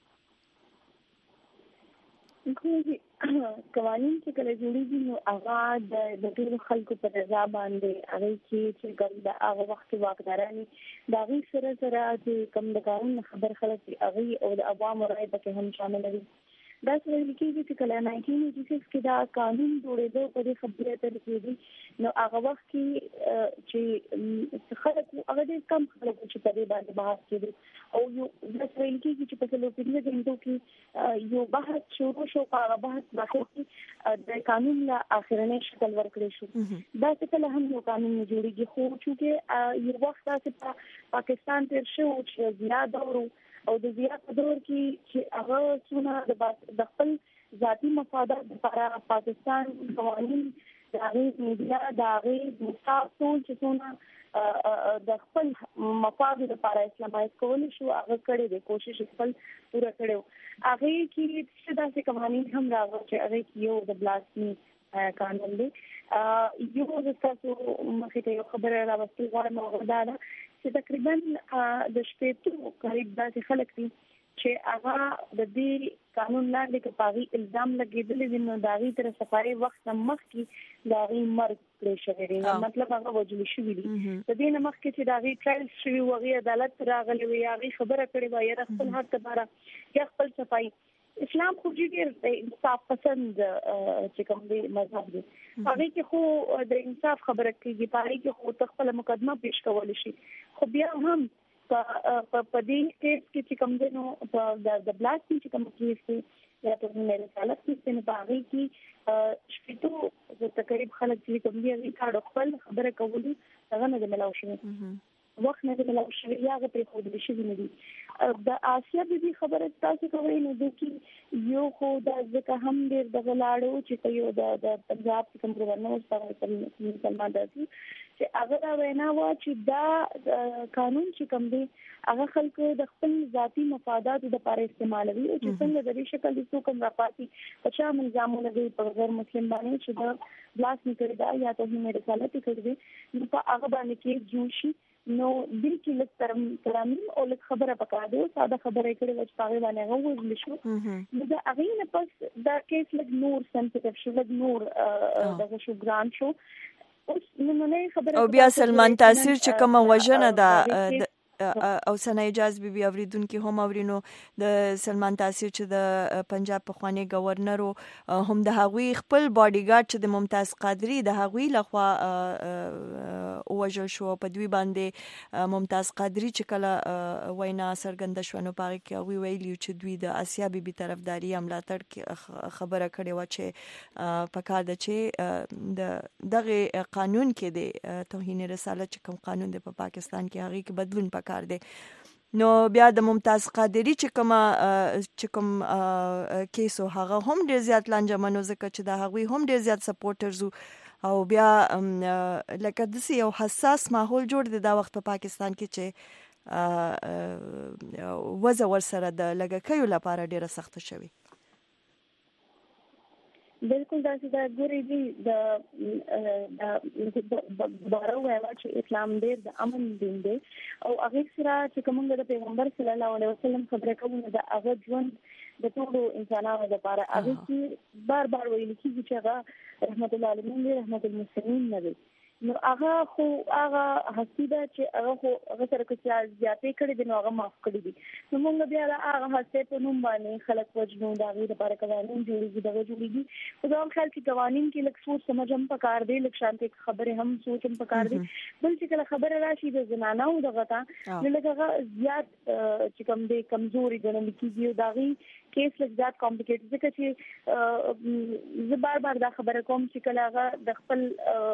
Speaker 15: قوانین چې کله جوړیږي نو هغه د ټولو خلکو په رضا باندې هغه کې چې کوم د هغه وخت واکداراني د هغه سره سره چې کوم د قانون خبر خلک هغه او د عوامو رائے پکې هم شامل دي دا څه ویل کېږي چې کله ناینټین ایټي سکس کې دا قانون جوړېدو په دې خبره تر کېږي نو هغه وخت کې چې خلک هغه د کم خلک چې په دې باندې بحث کېږي او یو دا څه ویل کېږي چې په څلور پنځه غنټو کې یو بحث شروع شو هغه بحث باندې د قانون لا اخرنی شکل ورکړی شو دا څه کله هم یو قانون جوړیږي خو چې یو وخت تاسو پاکستان تر شو چې زیاده ورو او د زیات دور کې چې هغه څونه د خپل ذاتی مفادات لپاره پاکستان قوانين د هغه میډیا د هغه مستقل چې څونه د خپل مفاد لپاره اسلامایز کول شو هغه کړي د کوشش خپل پوره کړو هغه کې چې داسې قوانين هم راغلي چې هغه یو د بلاسمی قانون دی یو د تاسو مخې ته یو خبره راوستل غواړم او دا ده چې تقریبا د شپږ قریب داسې خلک دي چې هغه د دې قانون لاندې کې پاغي الزام لګیدل دي نو داغي تر سفاري وخت مخ کې داغي مرګ کړی شوی دی مطلب هغه وجل شوی دی د دې نه مخ کې چې داغي ټرایل شوی وغي عدالت راغلی وي هغه خبره کړې وي یا خپل حق لپاره یا خپل صفای اسلام خو ډېر انصاف پسند چې کوم دی مذهب دی هغه کې خو د انصاف خبره کېږي پاره کې خو خپل مقدمه پیش کول شي خو بیا هم په دې کیس کې چې کوم دی نو د بلاک چې کوم کیس دی یا په مېره حالت کې نه باغی کې شپږ د تقریبا خلک چې کوم دی هغه کار خپل خبره کوي هغه نه ملاو شي وخت نه ملاو شي یا غو په خود شي نه دي د آسیا بیبي خبره تاسو کوي نو د کی یو خو د ځکه هم ډېر د غلاړو چې یو د پنجاب کوم گورنر سره مسلمان دي چې هغه وینا و چې دا قانون چې کوم دی هغه خلکو د خپل ذاتی مفادات د لپاره استعمالوي او چې څنګه د دې شکل د کوم راپاتي په چا منځامونه دی په غیر مسلمان باندې چې دا بلاس نه کړی دا یا ته مې رسالت کړی نو په هغه باندې کې جوشي نو دل کې لږ ترم ترامیم او لږ خبره پکاره دی ساده خبره کړې و چې پاره باندې هغه وځل شو نو دا هغه نه پس دا کیس لږ نور سنسټیو شو لږ نور دغه شو ګران شو
Speaker 1: او بیا سلمان تاثیر چې کومه وژنه ده او سنا اجازه بي اوریدونکو هم اورینو د سلمان تاثیر چې د پنجاب په خوانی گورنر هم د هغوی خپل باډي ګارد چې د ممتاز قادری د هغوی لخوا وژل شو په دوی باندې ممتاز قادری چې کله وینا سرګند شو نو پاره کې هغوی ویلی چې دوی د آسیا بي بي طرفداري املاتړ خبره کړې و چې پکار ده چې د دغه قانون کې د توهین رسالت چې کوم قانون د په پاکستان کې هغه کې بدلون پکار دی نو بیا د ممتاز قادری چې کوم چې کوم کیسو هغه هم ډیر زیات لانجمنو ځکه چې دا هغوی هم ډیر زیات سپورټرز او بیا لکه داسې یو حساس ماحول جوړ دی دا وخت په پاکستان کې چې وزه ورسره د لګکیو لپاره ډیره سخته شوی
Speaker 15: بالکل دا چې دا ګوري دي د دوباره وایي چې اسلام ډېر د امن دین دی او هغه سره چې کومه د پیغمبر صلی الله علیه وسلم خبره کوي د هغه ژوند د ټولو انسانانو لپاره. هغه کې بار بار ویل کیږي چې هغه رحمت الله علیه رحمت المسلمین نه دی. نو هغه خو هغه حسیده چې هغه خو هغه سره کې زیاتې کړې دي نو هغه معاف کړې دي. نو موږ بیا هغه حسیده په نوم باندې خلک وجنو دا غي لپاره قوانين جوړیږي دغه جوړیږي. خو دا خیال چې قوانين کې لږ سوچ سمجھ هم پکار دی، لږ شانتي خبره هم سوچ هم پکار دی. بل چې کله خبره راشي د زنانو دغه تا نو لږه زیات چې کوم دی کمزوري ګڼل کیږي او دا غي کیس لږ زیات کمپلیکیټډ ځکه چې زه بار بار دا خبره کوم چې کله هغه د خپل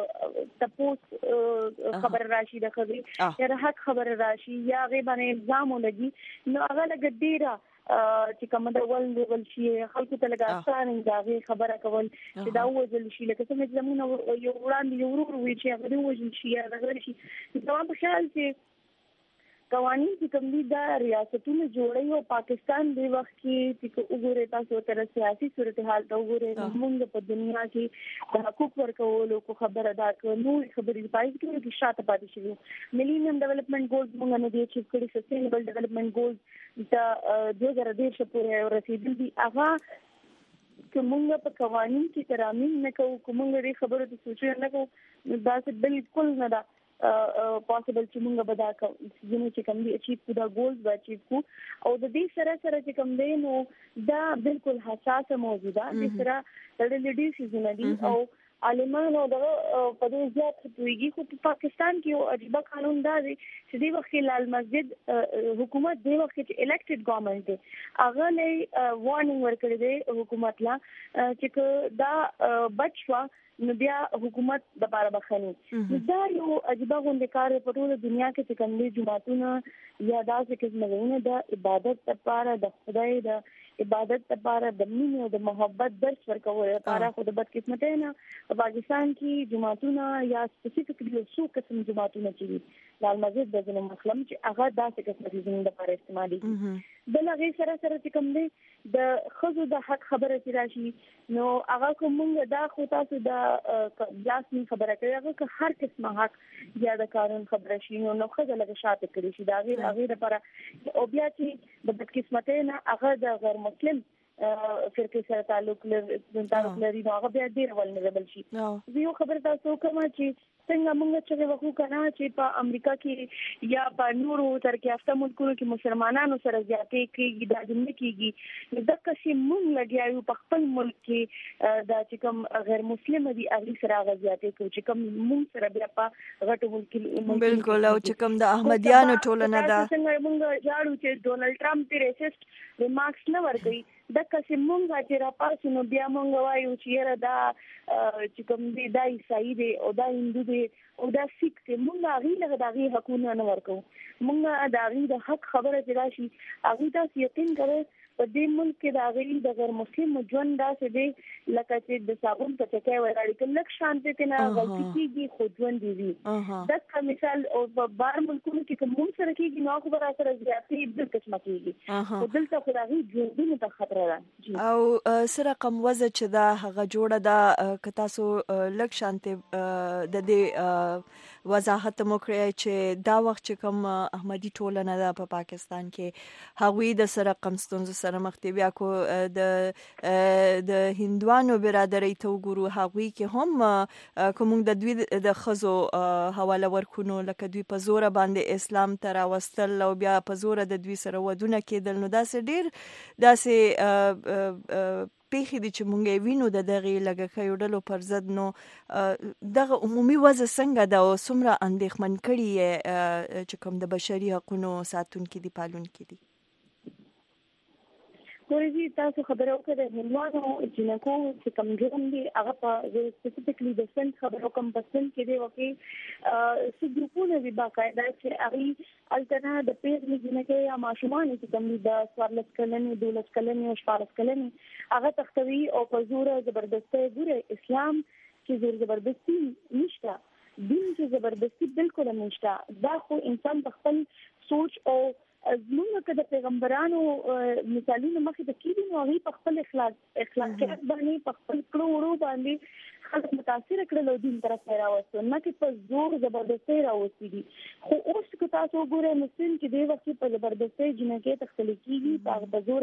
Speaker 15: تپوس خبر راشي د خبري یا د حق خبر راشي یا غیبانه الزام ولګي نو هغه لګ ډیره چې کوم د ول ول شي خلکو ته لګا آسان دا خبره کول چې دا وځل شي لکه څنګه چې زمونه یو وړاندې یو ورور وی چې هغه وځل شي یا دا شي دا په خیال چې قوانين چې کوم دي دا ریاستونو جوړي او پاکستان د وخت کې چې وګوره تاسو تر سیاسي صورتحال ته وګوره موږ په دنیا کې د حقوق ورکولو کو خبره دا نو خبرې پای کې کې شاته پاتې شي. ملینیم ډیولپمنٹ ګولز موږ نه دي چې کړي سستینبل ډیولپمنٹ ګولز دا دوه هزار دېرش پورې رسیدل دي. هغه چې موږ په قوانين کې ترامیم نه کوو کومه لري خبره د سوچ نه کوو دا څه بالکل نه ده پاسبل چې موږ به دا ځینې چې کوم دي اچیو کو دا ګولز به اچیو کو او د دې سره سره چې کوم دی نو دا بالکل حساسه موضوع ده. د سره تړلې شي ځینې دي او عالمانو دغه په دې زیات پویږي. خو په پاکستان کې یو عجیب قانون دا دی چې د وخت لال مسجد حکومت د وخت چې الیکټډ ګورنمنت دی هغه له وارنینګ ورکړي دی حکومت لا چې دا بچوا نو بیا حکومت د بار بخنی دا یو عجیب غونډه کار په ټول دنیا کې چې کوم دي جماعتونه یا داسې قسمونه د عبادت لپاره د خدای د عبادت لپاره د مینې او د محبت درس ورکول لپاره خو د بدقسمتۍ نه په پاکستان کې جماعتونه یا سپیسیفیکلی څو قسم جماعتونه چې لال مسجد د جنوب مسلم چې هغه داسې قسم دي لپاره استعمالي بل هغه سره سره چې کوم دي د خزو د حق خبره چې راشي نو هغه کومه دا خو تاسو د بلاسمي خبره کوي هغه که هر قسمه حق یا د قانون خبره شي نو خزه لږ شاته کړی شي دا غیر هغه لپاره او بیا چې د بدقسمتۍ نه هغه د غیر مسلم فرقه سره تعلق لري تعلق لري نو هغه بیا ډیر ولنربل شي. یو خبر تاسو کوم چې څنګه موږ چې وکړو کنه چې په امریکا کې یا په نورو ترکیه یافته ملکونو کې مسلمانانو سره زیاتې کېږي دا جمله کېږي د کسي موږ لګیاو په خپل ملک کې دا چې کوم غیر مسلم دي هغه سره زیاتې کوي چې کوم موږ سره بیا په غټو ملک کې
Speaker 1: بالکل او چې کوم د احمدیانو ټولنه ده
Speaker 15: څنګه موږ جاړو چې ډونلډ ټرمپ ته ریسست ریمارکس نه ورکړي د کسي موږ چې را پاسو نو بیا موږ وایو چې را دا چې کوم دی دا عیسائی دی او دا هندو دی او دا سیک دی موږ هغه له دغه حقونه نه ورکو موږ د هغه د حق خبره چې راشي هغه تاسو یقین کوئ په دې ملک کې د هغه د غیر مسلم ژوند داسې دی لکه چې د صابون په چکه ولاړ کې لک شانته کې نه غلطي کیږي خو ژوند دی دا کوم مثال او په بار ملکونو کې کوم سره کېږي نو خو برا سره زیاتې د قسمه کېږي او دلته خو هغه ژوند ته خطر ده
Speaker 1: او سره کم وزه چې دا هغه جوړه ده ک تاسو لک شانته د دې وضاحت مو کړی چې دا وخت چې کوم احمدي ټولنه ده په پاکستان کې هغوی د سره کم ستونزو سره مخ دي بیا کو د د هندوانو برادرۍ ته وګورو هغوی کې هم کوم د دوی د خزو حواله ورکونو لکه دوی په زور باندې اسلام تر واستل او بیا په زور د دوی سره ودونه کېدل نو داسې ډیر داسې پیخي دي چې مونږ وینو د دغه لګکې وډلو پر ضد نو دغه عمومي وضع څنګه دا او څومره اندېښمن کړي چې کوم د بشري حقوقو ساتونکو دي پالونکو دي
Speaker 15: ورېږي تاسو خبرو کړه هندوانو جنکو چې کوم جرم دي هغه په سپیسیفیکلی د سن خبرو کوم پسند کې دی وکي څه ګروپونه دي باقاعده چې هغه الټنا د پیغلې جنکې یا ماشومان چې کوم دي د سوارلس کلنې دولس کلنې او شپږ کلنې هغه تختوي او په زور زبردستي ګوره اسلام کې زور زبردستی نشته دین کې زبردستی بالکل نشته دا خو انسان په خپل سوچ او زموږ کده پیغمبرانو مثالونه مخې ته کېدي نو هغه په خپل اخلاق اخلاقیات باندې په خپل کړو باندې خلک متاثر کړل او دین طرف راوستل نه کې په زور زبردستي راوستي دي خو اوس که تاسو ګورئ مسلم چې د وخت په زبردستي جنکې تخلیق کیږي په زور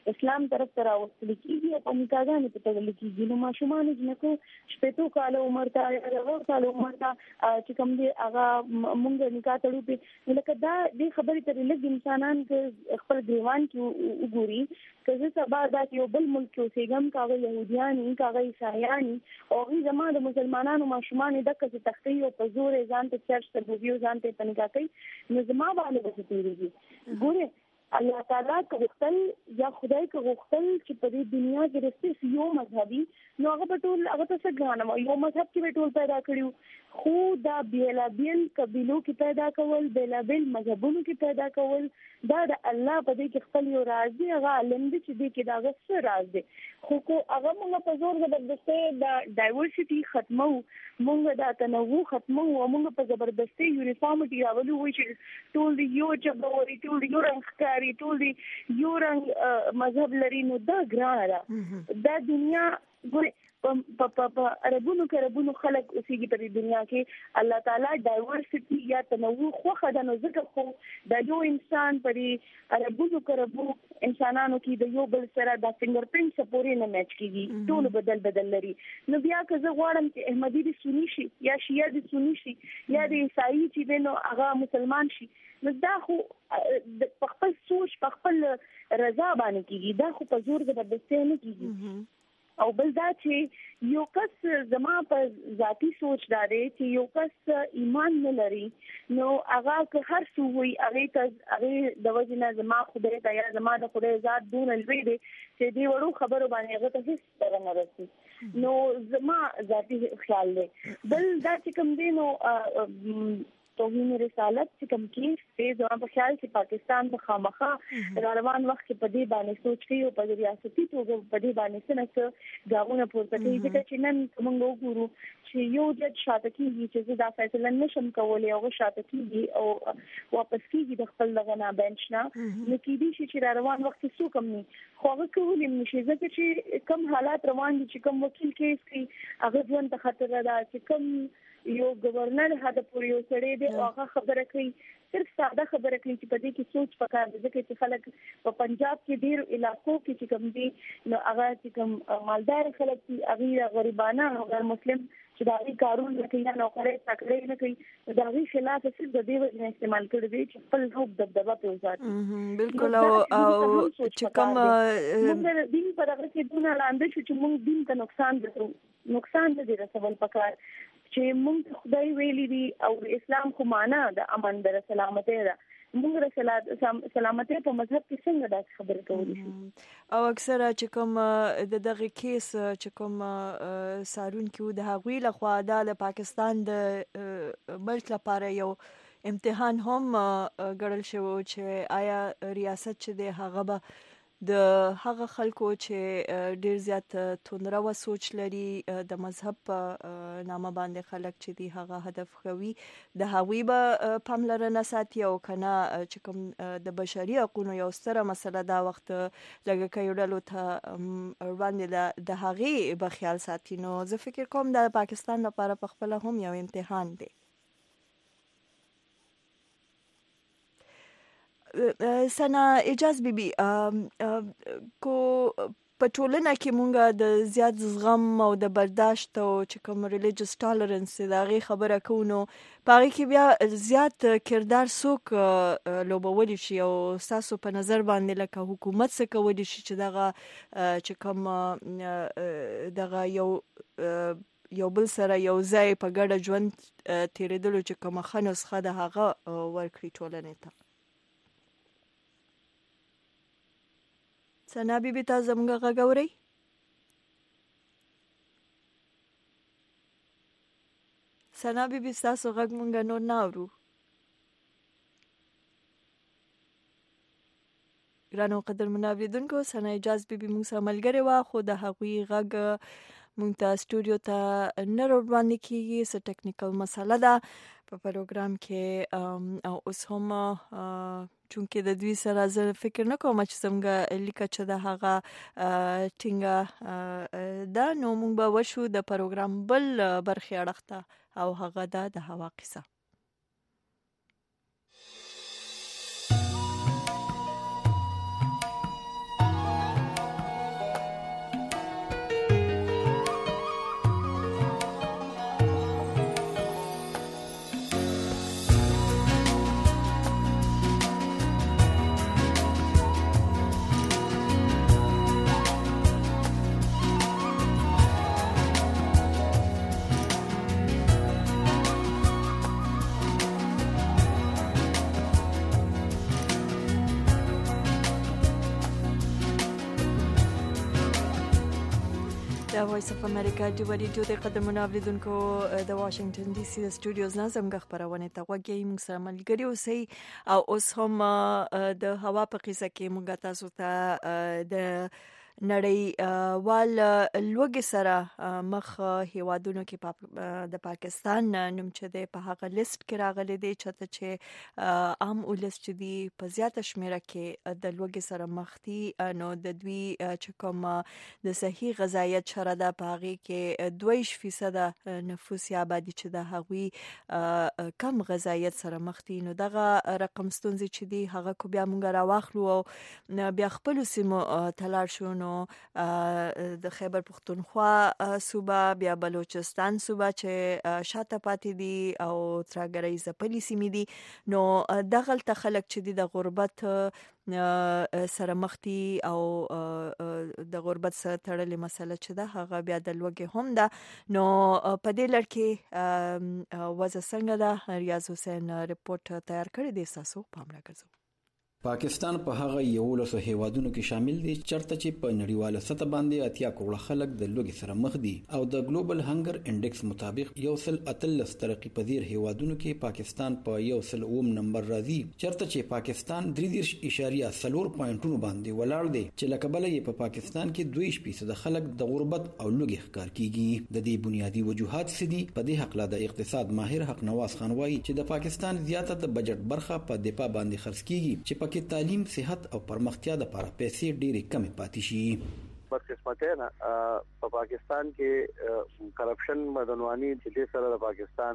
Speaker 15: اسلام طرف ته راوستل کیږي او نکاحګانې په تړل کیږي. نو ماشومان جنکو شپږ کال عمر ته یا څلور کال عمر ته چې کوم دی هغه مونږ نکاح تړو په لکه دا د خبرې ترې لږ انسانان کې خپل دیوان کې وګوري که زه سبا دا یو بل ملک کې اوسېږم کاغه يهوديان کاغه عیسایان او هغه زموږ د مسلمانانو ماشومان د کسې تختی او په زور ځان ته چرچ ته بوبیو ځان ته پنګا کوي نو زما باندې به تیریږي. ګوره الله تعالی کوختل یا خدای کوختل چې په دې دنیا کې رسېس یو مذهبي نو هغه په ټول هغه ته څه ګرانه یو مذهب کې به ټول پیدا کړیو خو دا بیلا بیل قبیلو کې پیدا کول بیلا بیل مذهبونو کې پیدا کول دا د الله په دې کې خپل یو راز دی هغه علم دی چې دې کې دا څه راز دی خو کو هغه موږ په زور زبردستي دا ډایورسيټي ختمو موږ دا تنوع ختمو او موږ په زبردستي یونیفارمټي راولو وایي چې ټول یو چبوري ټول یو رنګ ښکاري ټول یو رنګ مذهب لري نو دا ګرانه دا دنیا ګوره په په په عربونو کې عربونو خلک اوسېږي په دې دنیا کې الله تعالی ډایورسيټي یا تنوع خو خدای نو ذکر خو د یو انسان په دې عربونو کربو انسانانو کې د یو بل سره د فنگر پرینټ سپورې نه میچ کیږي ټول بدل بدل لري. نو بیا که زه غواړم چې احمدي دي سنی شي یا شیعه دي سنی شي یا د عیسائی چې دینو هغه مسلمان شي نو دا خو په خپل سوچ په خپل رضا باندې کیږي دا خو په زور زبردستي نه کیږي. او بل دا چې یو کس زما په ذاتی سوچ داري چې یو کس ایمان نه لري نو هغه که هر څو وي هغه ته هغه د وجنه زما خدای ته یا زما د خدای ذات دون لوي دي چې دی وړو خبرو باندې هغه ته هیڅ تر نه رسي نو زما ذاتی خیال دی. بل دا چې کوم دی نو توهین رسالت چې کوم کیس په ځوان په خیال چې پاکستان په خامخا روان وخت کې په دې باندې سوچ کوي او په ریاستي توګه په دې باندې څنګه غاونه پورته کوي ځکه چې نن موږ وګورو چې یو جج شاته کیږي چې دا فیصله نشم کولای او شاته کیږي او واپس کیږي د خپل لغنا بنچ نه نو کیږي چې روان وخت کې څوک هم نه خو هغه کولای نشي ځکه چې کم حالات روان دي چې کوم وکیل کیس کوي هغه ځوان ته خطر ده چې کوم یو گورنر هدا پورې یو سړی دی هغه خبره کوي صرف ساده خبره کوي چې په دې کې سوچ پکار دي ځکه چې خلک په پنجاب کې ډیر علاقو کې چې کوم دي نو هغه چې کوم مالدار خلک دي هغه غریبانه او غیر مسلم چې دا غي کارون کوي نه کوي تکړه نه کوي دا غي خلاف صرف د دې وجه استعمال کړی دی چې خپل حق دبدبه په وزات
Speaker 1: بالکل او چې کوم
Speaker 15: موږ دین پر هغه کې دونه لاندې چې موږ دین ته نقصان درو نقصان دې رسول پکار چې موږ خدای ویلي دي او اسلام خو معنا د امن در سلامتی ده موږ رسالت سلامتی په مذهب کې څنګه دا خبره کوي
Speaker 1: او اکثره چې کوم د دغه کیس چې کوم سارون کې د هغوی له خوا د پاکستان د ملک لپاره یو امتحان هم ګڼل شوی چې آیا ریاست چې د هغه به د هغه خلکو چې ډیر زیات توندره و سوچ لري د مذهب په نامه باندې خلک چې دی هغه هدف کوي د هغوی به پاملرنه ساتي او کنه چې کوم د بشري حقوقو یو ستره مسله دا وخت لږه کېړلو ته باندې د هغې به خیال ساتي. نو زه فکر کوم د پاکستان لپاره په خپل هم یو امتحان دی. سنا اجاز بیبي کو په ټولنه کې مونږه د زیات زغم او د برداشت او چې کوم ریلیجیس ټالرنس دا غي خبره کوو پاره کې بیا زیات کردار څوک لوبول شي او تاسو په نظر باندې لکه حکومت څه کوي شي چې دغه چې کوم دغه یو یو بل سره یو ځای په ګډه ژوند تیرېدلو چې کوم خنوس خده هغه ورکړي ټولنې ته. سنا بیبي تاسو زموږ غږ اورئ؟ سنا بیبي تاسو غږ مونږ نور نه اورو. ګرانو قدرمنو اوریدونکو سنا اجاز بیبي مونږ سره ملګرې وه خو د هغوی غږ مونږ ته سټوډیو ته نه روانې کېږي څه ټکنیکل مسله ده په پروګرام کې او اوس هم چونکې د دوی سره زه فکر نه کوم چې څنګه لیکه چې د هغه ټینګه ده نو موږ به وشو د پروګرام بل برخې اړخ ته او هغه ده د هوا قصه. وایس اف امریکا د ریډیو د قدرمنو اوریدونکو د واشنگټن ډي سي د سټوډیوز نه زموږ خبرونه ته وګورئ. موږ سره ملګری اوسئ او اوس هم د هوا په قصه کې موږ تاسو ته د نړۍ وال لوګي سره مخ هیوادونو کې د پاکستان نوم چې د په هغه لیست کې راغلي دی چې عام ولس چې دی په زیاته شمیره کې د لوګي سره مخ دي، نو د دوی چې کوم د صحیح غذایت شره ده په هغه کې دویش فیصد نفوس یا آبادی چې د هغوی کم غذایت سره مخ دي. نو دغه رقم ستونزې چې دی هغه کو بیا موږ راواخلو او بیا خپل سیمو تلار شو. نو د خیبر پختونخوا صوبه، بیا بلوچستان صوبه چې شاته پاتې دي او ترګری زپلی سیمې دي، نو دغلت خلک چې دي د غربت سره مخ دي او د غربت سره تړلې مسله چې ده هغه بیا د لوګي هم ده. نو په دې لړ کې وضع څنګه ده؟ ریاض حسین رپورت تیار کړی دی، تاسو پام راکړئ.
Speaker 16: پاکستان په هغه یولسو هیوادونو کې شامل دي چرته چې په نړیواله سطح باندې اتیا کروڑه خلک د لوګي سره مخ دي او د ګلوبل هنګر انډیکس مطابق یو سل اتلس ترقی پذیر هیوادونو کې پاکستان په یو سل اوم نمبر راځي، چرته چې پاکستان درې اشاریه څلور پوینټونو باندې ولاړ دی چې لکه بل یې په پاکستان کې دوه فیصد خلک د غربت او لوګي ښکار کیږي. د دې بنیادی وجوهات سدي په دې حق لا د اقتصاد ماهر حق نواز خان وایي چې د پاکستان زیاته د بجټ برخه په دفاع باندې خرڅ کیږي چې کې تعلیم، صحت او پرمختیا د لپاره پیسې ډېرې کمې پاتې شي.
Speaker 17: بدقسمت ہے نا په پاکستان کې کرپشن مدنوانی چې د سره د پاکستان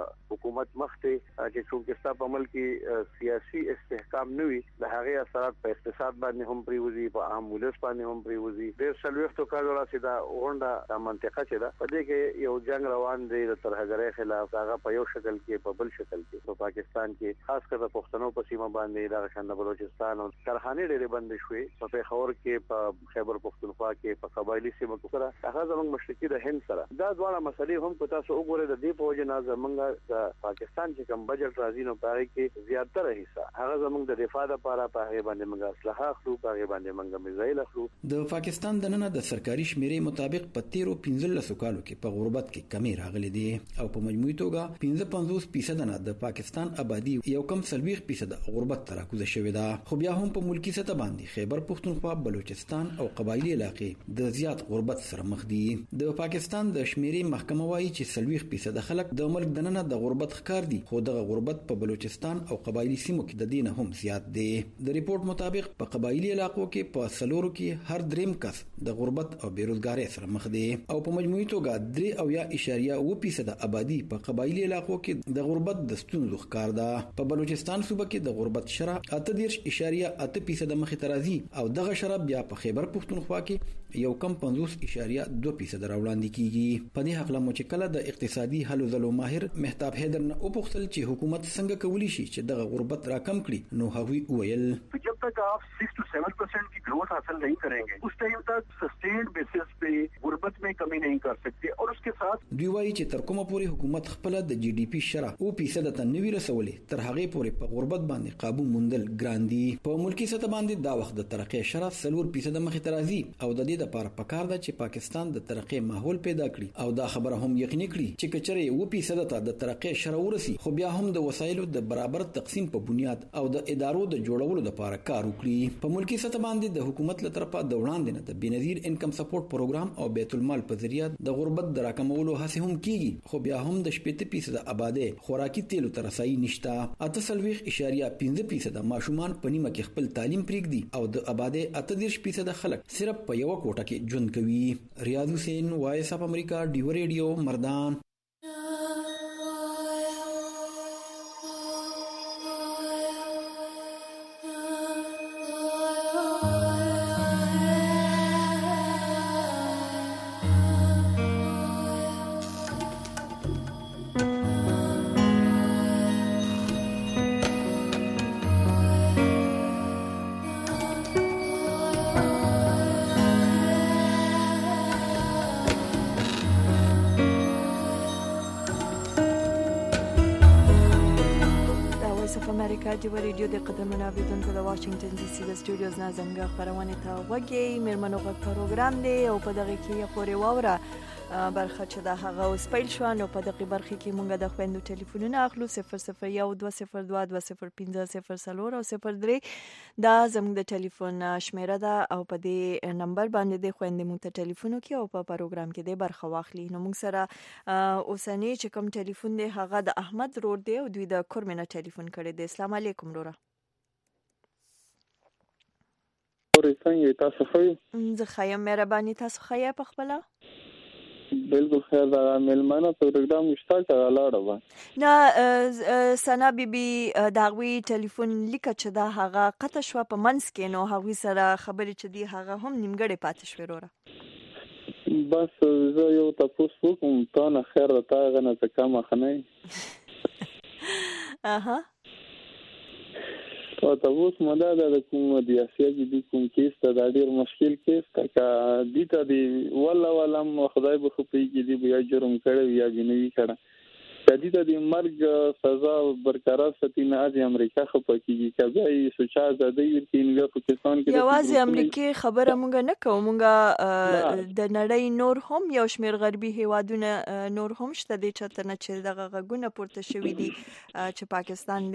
Speaker 17: حکومت مخته چې څوکستا په عمل کې سیاسي استحکام نوي د هغه اثرات په اقتصاد باندې هم پریوزي، په عام ولس باندې هم پریوزي. د سلوختو کالو راځي دا اونډه د منطقه چې دا په دې کې یو جنگ روان دی د ترهګرۍ خلاف، هغه په یو شکل کې په بل شکل کې په پاکستان کې خاص کر د پښتنو په سیمه باندې د شان د بلوچستان او کارخانه ډېرې بند شوې، په پیښور کې په خیبر پختونخوا کې په قبایلی سیمو کې سره هغه زموږ مشرقي د هند سره دا دواړه مسلې هم کو تاسو وګورئ. د دې په وجه نه زموږ د پاکستان چې کوم بجټ راځي نو پاره کې زیاتره حصہ هغه زموږ د دفاع لپاره په هغه باندې موږ اصلاح اخلو، په هغه باندې موږ میزایل اخلو.
Speaker 16: د پاکستان د نن د سرکاري شمیرې مطابق په تیرو پنځلسو کالو کې په غربت کې کمی راغلي دي او په مجموعي توګه پنځه پنځوس فیصد نه د پاکستان آبادی یو کم سلويخ فیصد غربت تراکوزه شوې ده. خو بیا هم په ملکی سطح باندې خیبر پختونخوا، بلوچستان او قبایلی علاقې د زیات غربت سره مخ دي. د پاکستان د شمیرې محکمه وایي چې سلويخ فیصد خلک د ملک دننه د غربت ښکار دي، خو دغه غربت په بلوچستان او قبایلی سیمو کې د دینه هم زیات دی. د ریپورت مطابق په قبایلی علاقو کې په سلورو کې هر دریم کس د غربت او بیروزګاری سره مخ دی او په مجموعي توګه درې او یا اشاریه اوه فیصد آبادی په قبایلی علاقو کې د غربت د ستونزو ښکار ده. په بلوچستان صوبه کې د غربت شرح اته دېرش اشاریه اته فیصد مخې ته راځي او دغه شرح بیا په خیبر پختونخوا کې یو کم پنځوس اشاریه دوه فیصد راوړاندې کیږي. په دې حق لا مو چې کله د اقتصادي حل زلو ماهر مهتاب حیدر نه وپوښتل چې حکومت څنګه کولی شي چې دغه غربت راکم کړي، نو هغوی وویل
Speaker 18: جب تک آپ سکس ٹو سیون پرسینٹ کی گروتھ حاصل نہیں کریں گے اس ٹائم تک سسٹینڈ بیسس پہ غربت میں کمی نہیں کر سکتے. اور اس کے ساتھ
Speaker 16: دوی وایي چې تر کومه پورې حکومت خپل د جی ډي پی شرح او فیصد ته نوي رسولې تر هغه پورې په غربت باندې قابو موندل ګران دي. په ملکی سطح باندې دا وخت د ترقی شرح څلور فیصد مخې ته راځي او د دې لپاره پکار ده چې پاکستان د ترقی ماحول پیدا کړي او دا خبره هم یقیني کړي چې کچره یو فیصد ته د ترقی شرح ورسي، خو بیا هم د وسایلو د برابر تقسیم په بنیاد او د ادارو د جوړولو لپاره کار وکړي. په ملکی سطح باندې د حکومت له طرفه د وړاندې نه د بنظیر انکم سپورټ پروګرام او بیت المال په ذریعہ د غربت د راکمولو هڅې هم کیږي، خو بیا هم د شپږ فیصد آبادی خوراکي تیلو ته رسایي نشته. اته څلوېښت اشاریه پنځه فیصد ماشومان په نیمه کې خپل تعلیم پرېږدي او د آبادی اته دېرش فیصد خلک صرف په یوه کوټه کې ژوند کوي. ریاض حسین، وایس اف امریکا، ډیو ریډیو، مردان.
Speaker 1: امریکا د ریډیو د قدرمن اوریدونکو د واشنگټن ډي سي د سټوډیوز نه زموږ خبرونه ته وګورئ. میرمنو غږ پروګرام دی او په دغه کې یو پورې واوره برخه چې دا هغه اوس پیل شو. نو په دغه برخه کې مونږ د خويندو ټلیفونونه اخلو صفر صفر یو دوه صفر دوه دوه صفر پنځه صفر څلور او صفر درې دا زموږ د ټلیفون شمیره ده او په دې نمبر باندې د خويندې مونږ ته ټلیفون وکي او په پروګرام کې د برخه واخلي. نو مونږ سره اوسنی چې کوم ټلیفون دی هغه د احمد رور دی او دوی د کورمنه ټلیفون کړی دی. السلام علیکم رورا.
Speaker 19: اورې څنګه تاسو خو
Speaker 1: زه خایم مهرباني تاسو خیا په خپل
Speaker 19: بالکل خیر دا ملمانه پروګرام مشتاق لاړه
Speaker 1: نه سنا بیبي داوی ټلیفون لیکه چې دا هغه قطع شو په منس کې نو هغه سره خبرې چې دی هغه هم نیمګړې پاتې شو وروره.
Speaker 19: بس زه یو تاسو کوم تا نه خیر تا غنه څه کم خنه
Speaker 1: اها
Speaker 19: او تاسو مده د کوم د اسیا د کوم کیس ته د ډیر مشکل کیس ته کا دي ته دی والله ولم خدای به خو پیږي دی بیا جرم کړی یا بنوي کړه کدی ته د مرګ سزا برقرار ستې نه از امریکا خو پکېږي کبه سوچا زده یو کې پاکستان کې
Speaker 1: یوازې امریکا خبره مونږ نه کوو. مونږ د نړۍ نور هم یو شمیر غربي هیوادونه نور هم شته دي چې تر نه چې دغه غږونه پورته شوي دي چې پاکستان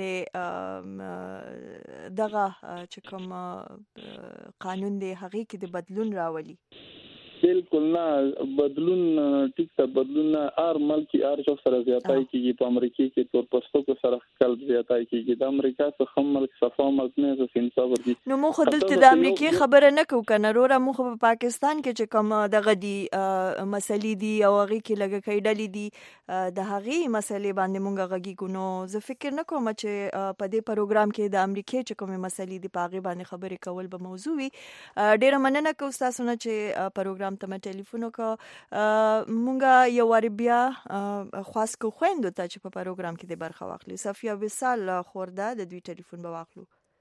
Speaker 1: دې دغه چې کوم قانون دی هغه کې د بدلون راولي.
Speaker 19: بالکل نه بدلون ټیک ته بدلون نه ار ملکی ار جو سره زیاتای کیږي په امریکا کې تور پښتو کو سره کل زیاتای کیږي د امریکا څخه هم ملک صفا ملک نه زه انصاف وردي.
Speaker 1: نو مو خدلته د امریکا خبره نه کو کنه وروره مو په پاکستان کې چې کوم دغه دي مسلې دي او هغه کې لګه کېډلې دي د هغه مسلې باندې مونږ غږی کو. نو زه فکر نه کوم چې په دې پروګرام کې د امریکا چې کوم مسلې دي په هغه باندې خبرې کول به موضوع وي. ډیره مننه کوم تاسو نه چې پروګرام ته ما ټلیفون وکړ. مونږه یو واری بیا خاص کو خويندو ته چې په پروګرام کې د برخه واخلي. صفیه وصال خورده د دوی ټلیفون به واخلو.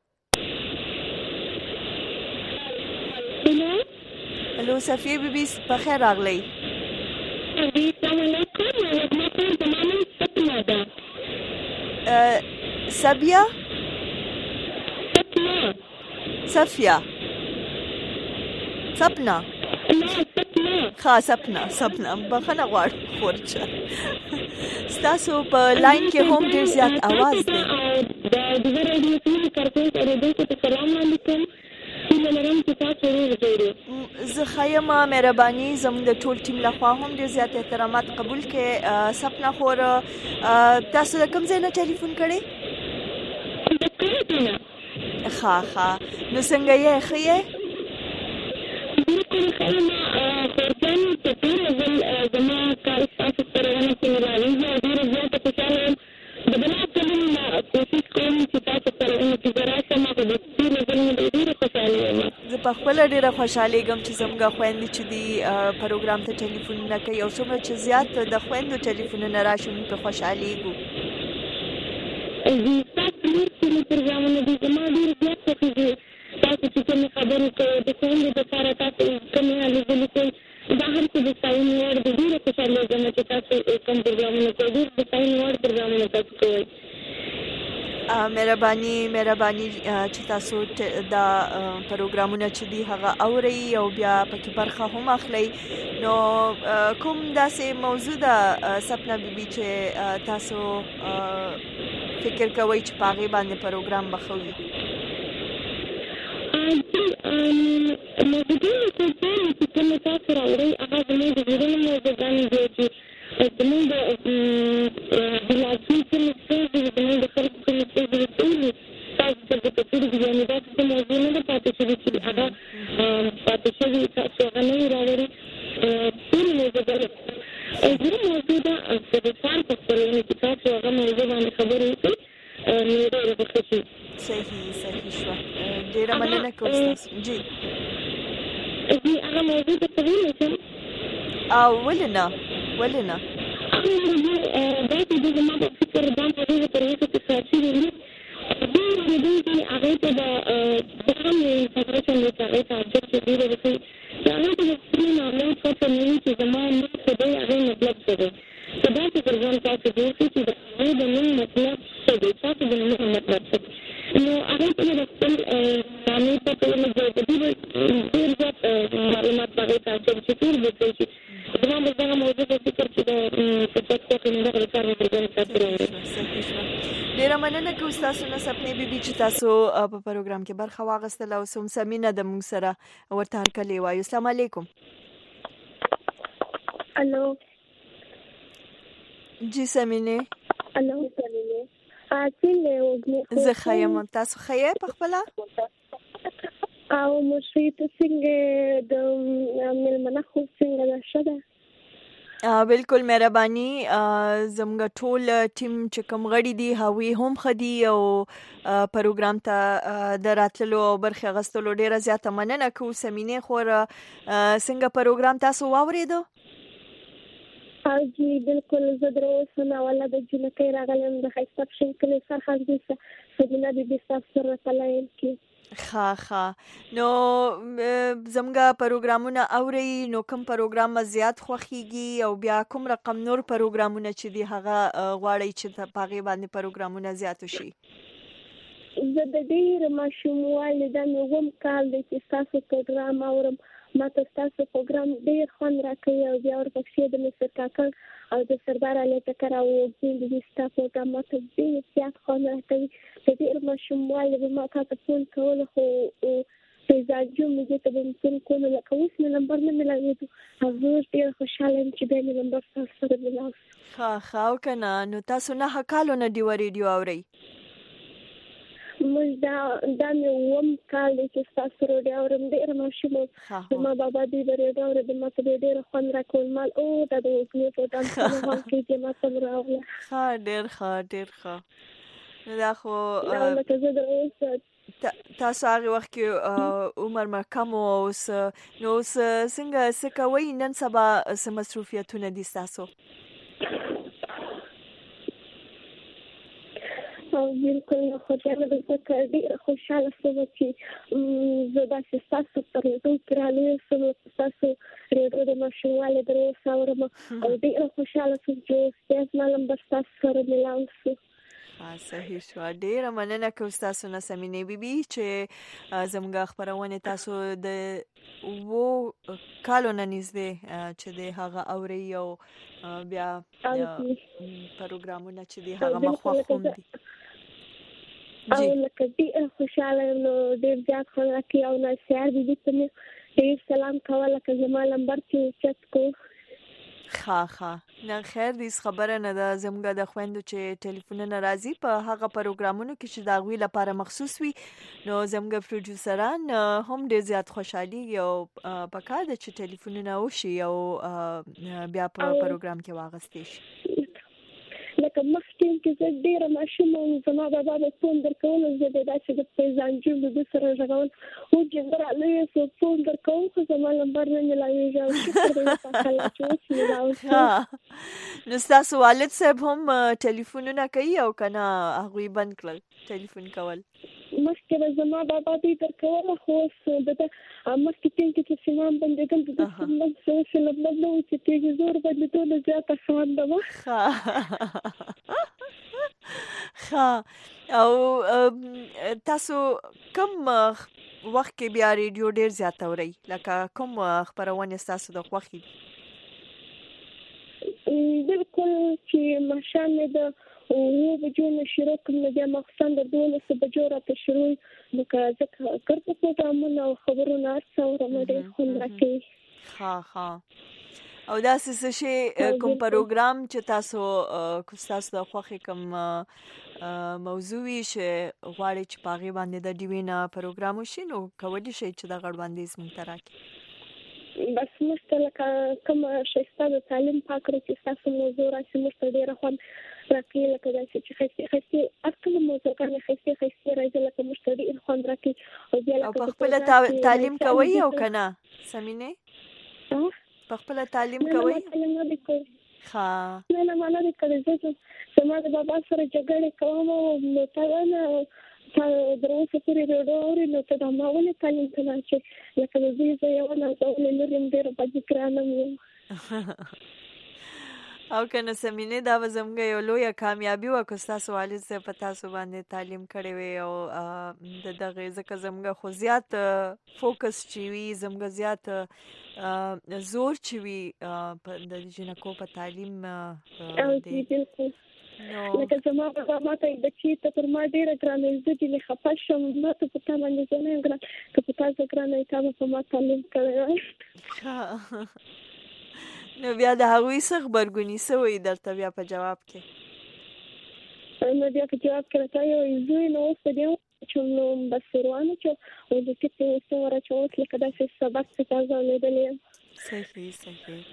Speaker 1: الو صفیه بیبي په خیر راغلی.
Speaker 20: السلام علیکم. زمانه سپنا ده
Speaker 1: سبیا
Speaker 20: سپنا
Speaker 1: صفیه سپنا ښه سپنا سپنا بخنه غواړم خورچه ستاسو په لاین کې هم ډیر زیات आवाज دی.
Speaker 20: د د ریډیو ټیم کارکونکو اوریدونکو ته سلام علیکم. لرم چې تاسو ورغوري
Speaker 1: زه خایم مهرباني زموږ د ټول ټیم لخوا هم ډیر زیات احترامات قبول کړي. سپنا خور تاسو د کوم ځای نه ټلیفون کړی؟ ښه ښه نو څنګه یې ښه یې؟
Speaker 20: بالکل خیمه خورجانو په ټول ځل زما کار تاسو سره ونه کې راځي او ډیر زیات خوشاله یم. د بنا کلمه نه کوشش کوم چې تاسو سره ونه کې دراسه ما په ټول ځل ډیر خوشاله یم.
Speaker 1: زه په خپل ډیره خوشاله یم چې زموږ خويندې چې دی پروګرام ته ټلیفون نه کوي او څومره چې زیات د خويندو ټلیفونونه راشي په خوشاله یو.
Speaker 20: زه تاسو نور پروګرامونه دي زما ډیر زیات خوښیږي. تاسو چې کوم خبرې کوي د کومې د کار تاسو کومه حالې کوي دا هر څه د ساين ور د ډیره خوشاله یم چې تاسو کوم پروګرامونه کوي د ساين ور پروګرامونه تاسو کوي.
Speaker 1: مهرباني مهرباني چې تاسو دا پروګرامونه چې دی هغه اوري او بیا پکې برخه هم اخلي. نو کوم داسې موضوع ده سپنا بیبي چې تاسو فکر کوئ چې پاغي باندې پروګرام بخوي؟
Speaker 20: موضوعونه چې کوم تاسو راوړئ هغه زموږ د ژوند موضوعګانې دي چې زموږ د بلاسي کوم څه دي زموږ د خلکو کوم څه دي ټول تاسو ته د ټول دي یعنې دا څه موضوع نه پاتې شوي چې هغه پاتې شوي تاسو هغه نه راوړئ. ټول موضوعګانې زموږ موضوع ده چې د کار په خپلونه کې تاسو هغه موضوع باندې خبرې وکړئ. نو ډېره خوښي
Speaker 1: صحیح صحیح شو. ډېره مننه کوم تاسو. جی
Speaker 20: جی هغه موضوع ته کولی شم
Speaker 1: او ولنه ولنه
Speaker 20: هغه موضوع دا چې د زما په فکر دا موضوع تر اوسه کې ساتي دي ډېر موضوع دي هغه ته د هم انټګریشن د هغه ته اجازه دی ورکړي. دا هغه د سکرین اونلاین څه نه چې زما نه څه دی هغه مطلب څه دی. دا چې ځان تاسو دوی چې د نن مطلب څه ورکړی دی تاسو د محمد مرصد نو هغه په خپل نامې په کولو د دې ډېر زیات معلومات هغه تاسو چې ټول وکړي زما مزه موضوع د فکر چې د صفات کوم نه غوښتل کېږي تاسو
Speaker 1: ډیره مننه کوم تاسو نه سپنې بیبي چې تاسو په پروګرام کې برخه واغستله او سم سمینه د موږ سره ورته هرکلی وایو. السلام علیکم.
Speaker 20: الو
Speaker 1: جی سمینه.
Speaker 20: الو سمینه اڅلې وګړي
Speaker 1: زه خیم تاسو خیه په خپل
Speaker 20: او مشیت څنګه د ملمنه خو څنګه ده شده
Speaker 1: بالکل مهرباني زموږ ټول ټیم چې کوم غړي دي هغوی هم خدي او پروګرام ته د راتللو او برخه غستلو ډیره زیاته مننه کوم. سمینه خور څنګه پروګرام تاسو واوریدو؟
Speaker 20: جی بالکل زه درو سنا ولا د جنکې راغلم د خیسته شکل سره خاصه سمینه د دې سره تلایم کی
Speaker 1: خا خا نو زمګه پروګرامونه اوري نو کوم پروګرام زیات خوخيږي او بیا کوم رقم نور پروګرامونه چې دی هغه غواړي چې په هغه باندې پروګرامونه زیات شي؟
Speaker 20: زه د دې ماشوموالي د نوم کال د تاسو پروګرام اورم ما تاسو پروګرام ډیر خوند راکوي او بیا ورپسې د مستر کاکل او د سردار علي ټکر او د دې تاسو پروګرام ته ډیر زیات خوند راکوي. د دې ماشوموالي به ما تاسو فون کول خو په ځاجو مې ته به فون کول لکه اوس مې نمبر نه ملایو هغه ډیر خوشاله یم چې د نمبر تاسو سره ملاو.
Speaker 1: ها ها کنه نو تاسو نه حکالو نه دی ریډیو اوري
Speaker 20: موږ دا دا مې وم کال چې تاسو ورو اورم ډیر ماشوم ما بابا دې ورو اورم د ماته ډیر خوند راکول مال او دا د اوسنی په دان څخه کې چې ما سم راغله.
Speaker 1: ها ډیر ښه ډیر ښه دا خو
Speaker 20: لکه زه د اوس
Speaker 1: تاسو هغه وخت کې عمر مرکم اوس نو څنګه څه کوي نن سبا څه مصروفیتونه دي تاسو؟
Speaker 20: بالکل خوشاله ده چې ډېر خوشاله شوم چې زه داسې ستاسو پر ریډیو کې رالوی شوم تاسو ریډیو د ماشوموالي درو اورم او ډېر خوشاله شوم چې ستاسو نلم به ستاسو سره ملاو شو.
Speaker 1: صحیح شو. ډېره مننه کوم تاسو نه سمینې بیبي چې زموږ خبرونه تاسو د وو کالو نه نږدې چې د هغه اوري او بیا پروګرامونه چې د هغه مخه خوم دي
Speaker 20: او لکه ډېر خوشاله نو ډېر زیات خوند راکوي او نصیحت دې ته مې ډېر سلام کوله که زما نمبر چې اوچت کو.
Speaker 1: ښه ښه نه خیر دې خبره نه ده زموږ د خویندو چې ټلیفونونه راځي په هغه پروګرامونو کې چې د هغوی لپاره مخصوص وي نو زموږ پروډیوسران هم ډېر زیات خوشحالي او پکار ده چې ټلیفونونه وشي او بیا په پروګرام کې واغستې شي.
Speaker 20: لکه مخکې کې زه ډېره ماشوم وم زما بابا به فون درکول زه به داسې د پیزانجون د ده سره غږول او چې زه رالویه سو فون درکوم خو زما نمبر نه ملاویږي او شکر دی پاکله چې اوس ملاو شو.
Speaker 1: نو ستاسو والد صاحب هم ټلیفونونه کوي او که نه هغوی بند کړل ټلیفون کول؟
Speaker 20: مخکې به زما بابا دوی درکوله خو اوس د ده مخکې ټیم کې چې سیمان بندېدل د ده سیمان څه فلم نه و چې تلویزیون باندې ټوله زیاته خانده وه.
Speaker 1: ښه او تاسو کوم وخت کې بیا ریډیو ډېر زیات اورئ لکه کوم خپرونې ستاسو د خوښې دي؟
Speaker 20: بالکل چې ماښام مې د اووه بجو نه شروع کړم نو بیا ماخوستن د دولسو بجو راته شروع لکه ځکه ګرده پروګرامونه او خبرونه هر څه اورم ډېر خوند راکوي.
Speaker 1: ښه ښه او داسې څه شی کوم پروګرام چې تاسو ستاسو د خوښې کوم موضوع وي چې غواړئ چې په هغې باندې د ډي وي نه پروګرام وشي نو کولی شئ چې دغه وړاندیز موږ ته راکړئ؟
Speaker 20: بس موږ ته لکه کوم ښایسته د تعلیم پاک کړو چې ستاسو موضوع راشي موږ ته ډېره خوند راکوي لکه داسې چې ښایستې ښایستې هر کله موضوعګانې ښایستې ښایستې راځي لکه موږ ته ډېر خوند راکوي او بیا
Speaker 1: او په خپله تعلیم کوئ او که نه سمینې؟ په خپله تعلیم کوئ؟
Speaker 20: تعلیم نه دی کړی.
Speaker 1: ښه
Speaker 20: نه نه ما نه دی کړی زه زما د بابا سره جګړې کوم او نو ته نه تا در اوسه پورې ریډیو اورې نو ته دا ما ولې تعلیم ته نه اچوې لکه د زوی زه یوه نازولې لور یم ډېره بد ګرانه مې یم.
Speaker 1: او کنه سمینه دا زموږ یو لویه کامیابي وه که ستاسو والد صاحب په تاسو باندې تعلیم کړی وی او د دغې ځکه زموږ خو زیات فوکس چې وي زموږ زیات زور چې وي د جنکو په تعلیم
Speaker 20: دی. بالکل لکه زما بابا ما ته د چې ته پر ما ډېره ګرانه زه دې خفه شم ما ته په تا باندې زه نه یم ګرانه که په تا زه ګرانه یې تا به په ما تعلیم کړی وای.
Speaker 1: نو بیا د هغوی څه غبرګوني څه وایي درته بیا په جواب کې؟
Speaker 20: نو بیا په جواب کې راته یو زوی نو اوس په دې چې نو بس روانه چې او د ټیپ ته اوس ورچ اوس لکه داسې سبق څه تازه لیدلې یم.
Speaker 1: صحیح صحیح.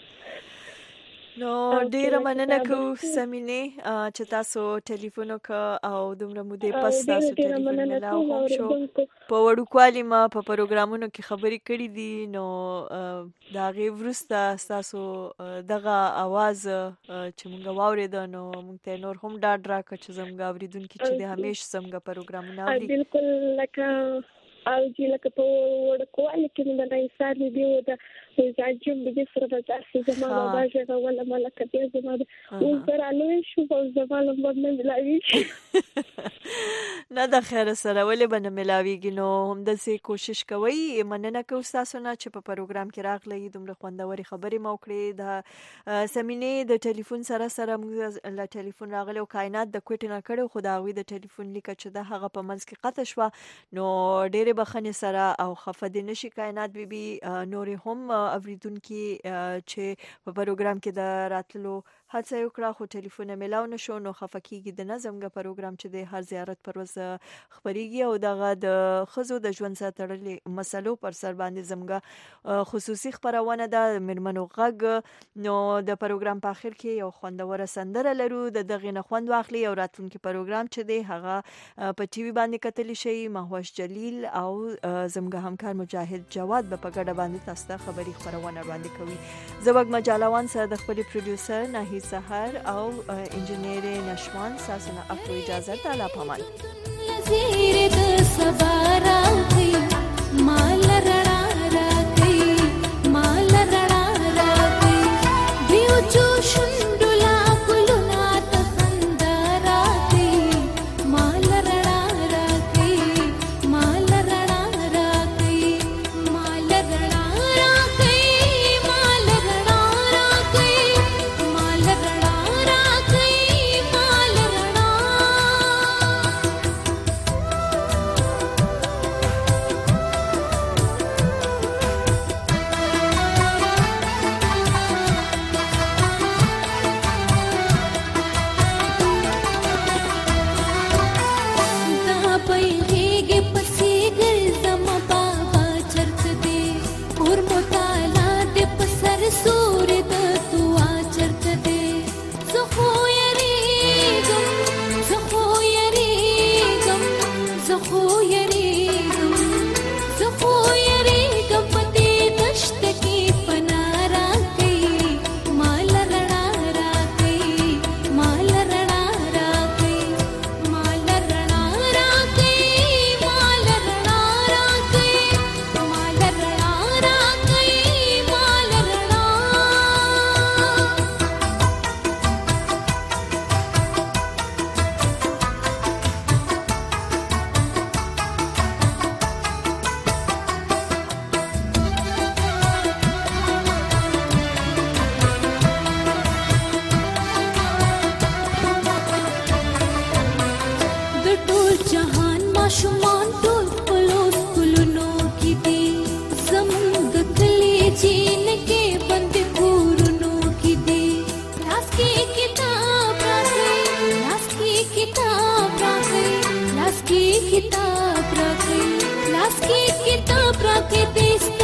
Speaker 1: نو ډیره مننه کوو سمینه چې تاسو ټلیفون وکړ او دومره مودې پس تاسو ټلیفون ملاو هم شو. په وړوکوالي ما په پروګرامونو کې خبرې کړې دي نو د هغې وروسته ستاسو دغه اواز چې موږ واورېده نو موږ ته نور هم ډاډ راکړه چې زموږ اورېدونکي چې د همیشه زموږ پروګرامونه اوري.
Speaker 20: بالکل لکه او چې لکه په وړوکوالي کې مې د نایسار مې بیا د زاجم به سره د داسې زما بابا ژغوله ما لکه بیا زما د اوس به رالوی شو او زما لمبر نه ملاویږي.
Speaker 1: نه د خیره سره ولې به نه ملاویږي نو همداسې کوشش کوئ. مننه کوو ستاسو نه چې په پروګرام کې راغلی دومره خوندورې خبرې مو کړې. د سمینې د ټلیفون سره سره موږ له ټلیفون راغلی او کائنات د کوټې نه کړی خو د هغوی د ټلیفون لیکه چې ده هغه په منځ کې قطع شوه نو ډېرې بخښنې سره او خفه دې نشي کائنات بیبي نورې هم اوریدونکي چې په پروګرام کې د راتللو هڅه یې وکړه خو ټلیفون یې میلاو نه شو نو خفه کېږي د نه زموږ پروګرام چې د هر زیارت پر ورځ خپرېږي او دغه د ښځو د ژوند سره تړلې مسلو پر سر باندې زموږ خصوصي خپرونه ده د میرمنو غږ. نو د پروګرام په اخر کې یو خوندوره سندره لرو د دغې نه خوند واخلي او راتلونکي پروګرام چې دی هغه په ټي وي باندې کتلی شي. مهوش جلیل او زموږ همکار مجاهد جواد به په ګډه باندې تاسو ته خبري خپرونه وړاندې کوي. زه وګ مجالوان سره د خپل پروډوسر ناهید سحر او انجینیر نشوان تاسو نه اخلو اجازه ته لا پامان. زیر د صبر راځي مال رڼا راځي مال رڼا راځي دیو جو شندلا ګلنا ته خندا راځي مال رڼا راځي مال رڼا راځي مال رڼا راځي مال رڼا راځي مال رڼا راځي مال رڼا. किताब रखे लाश की किताब रखे देश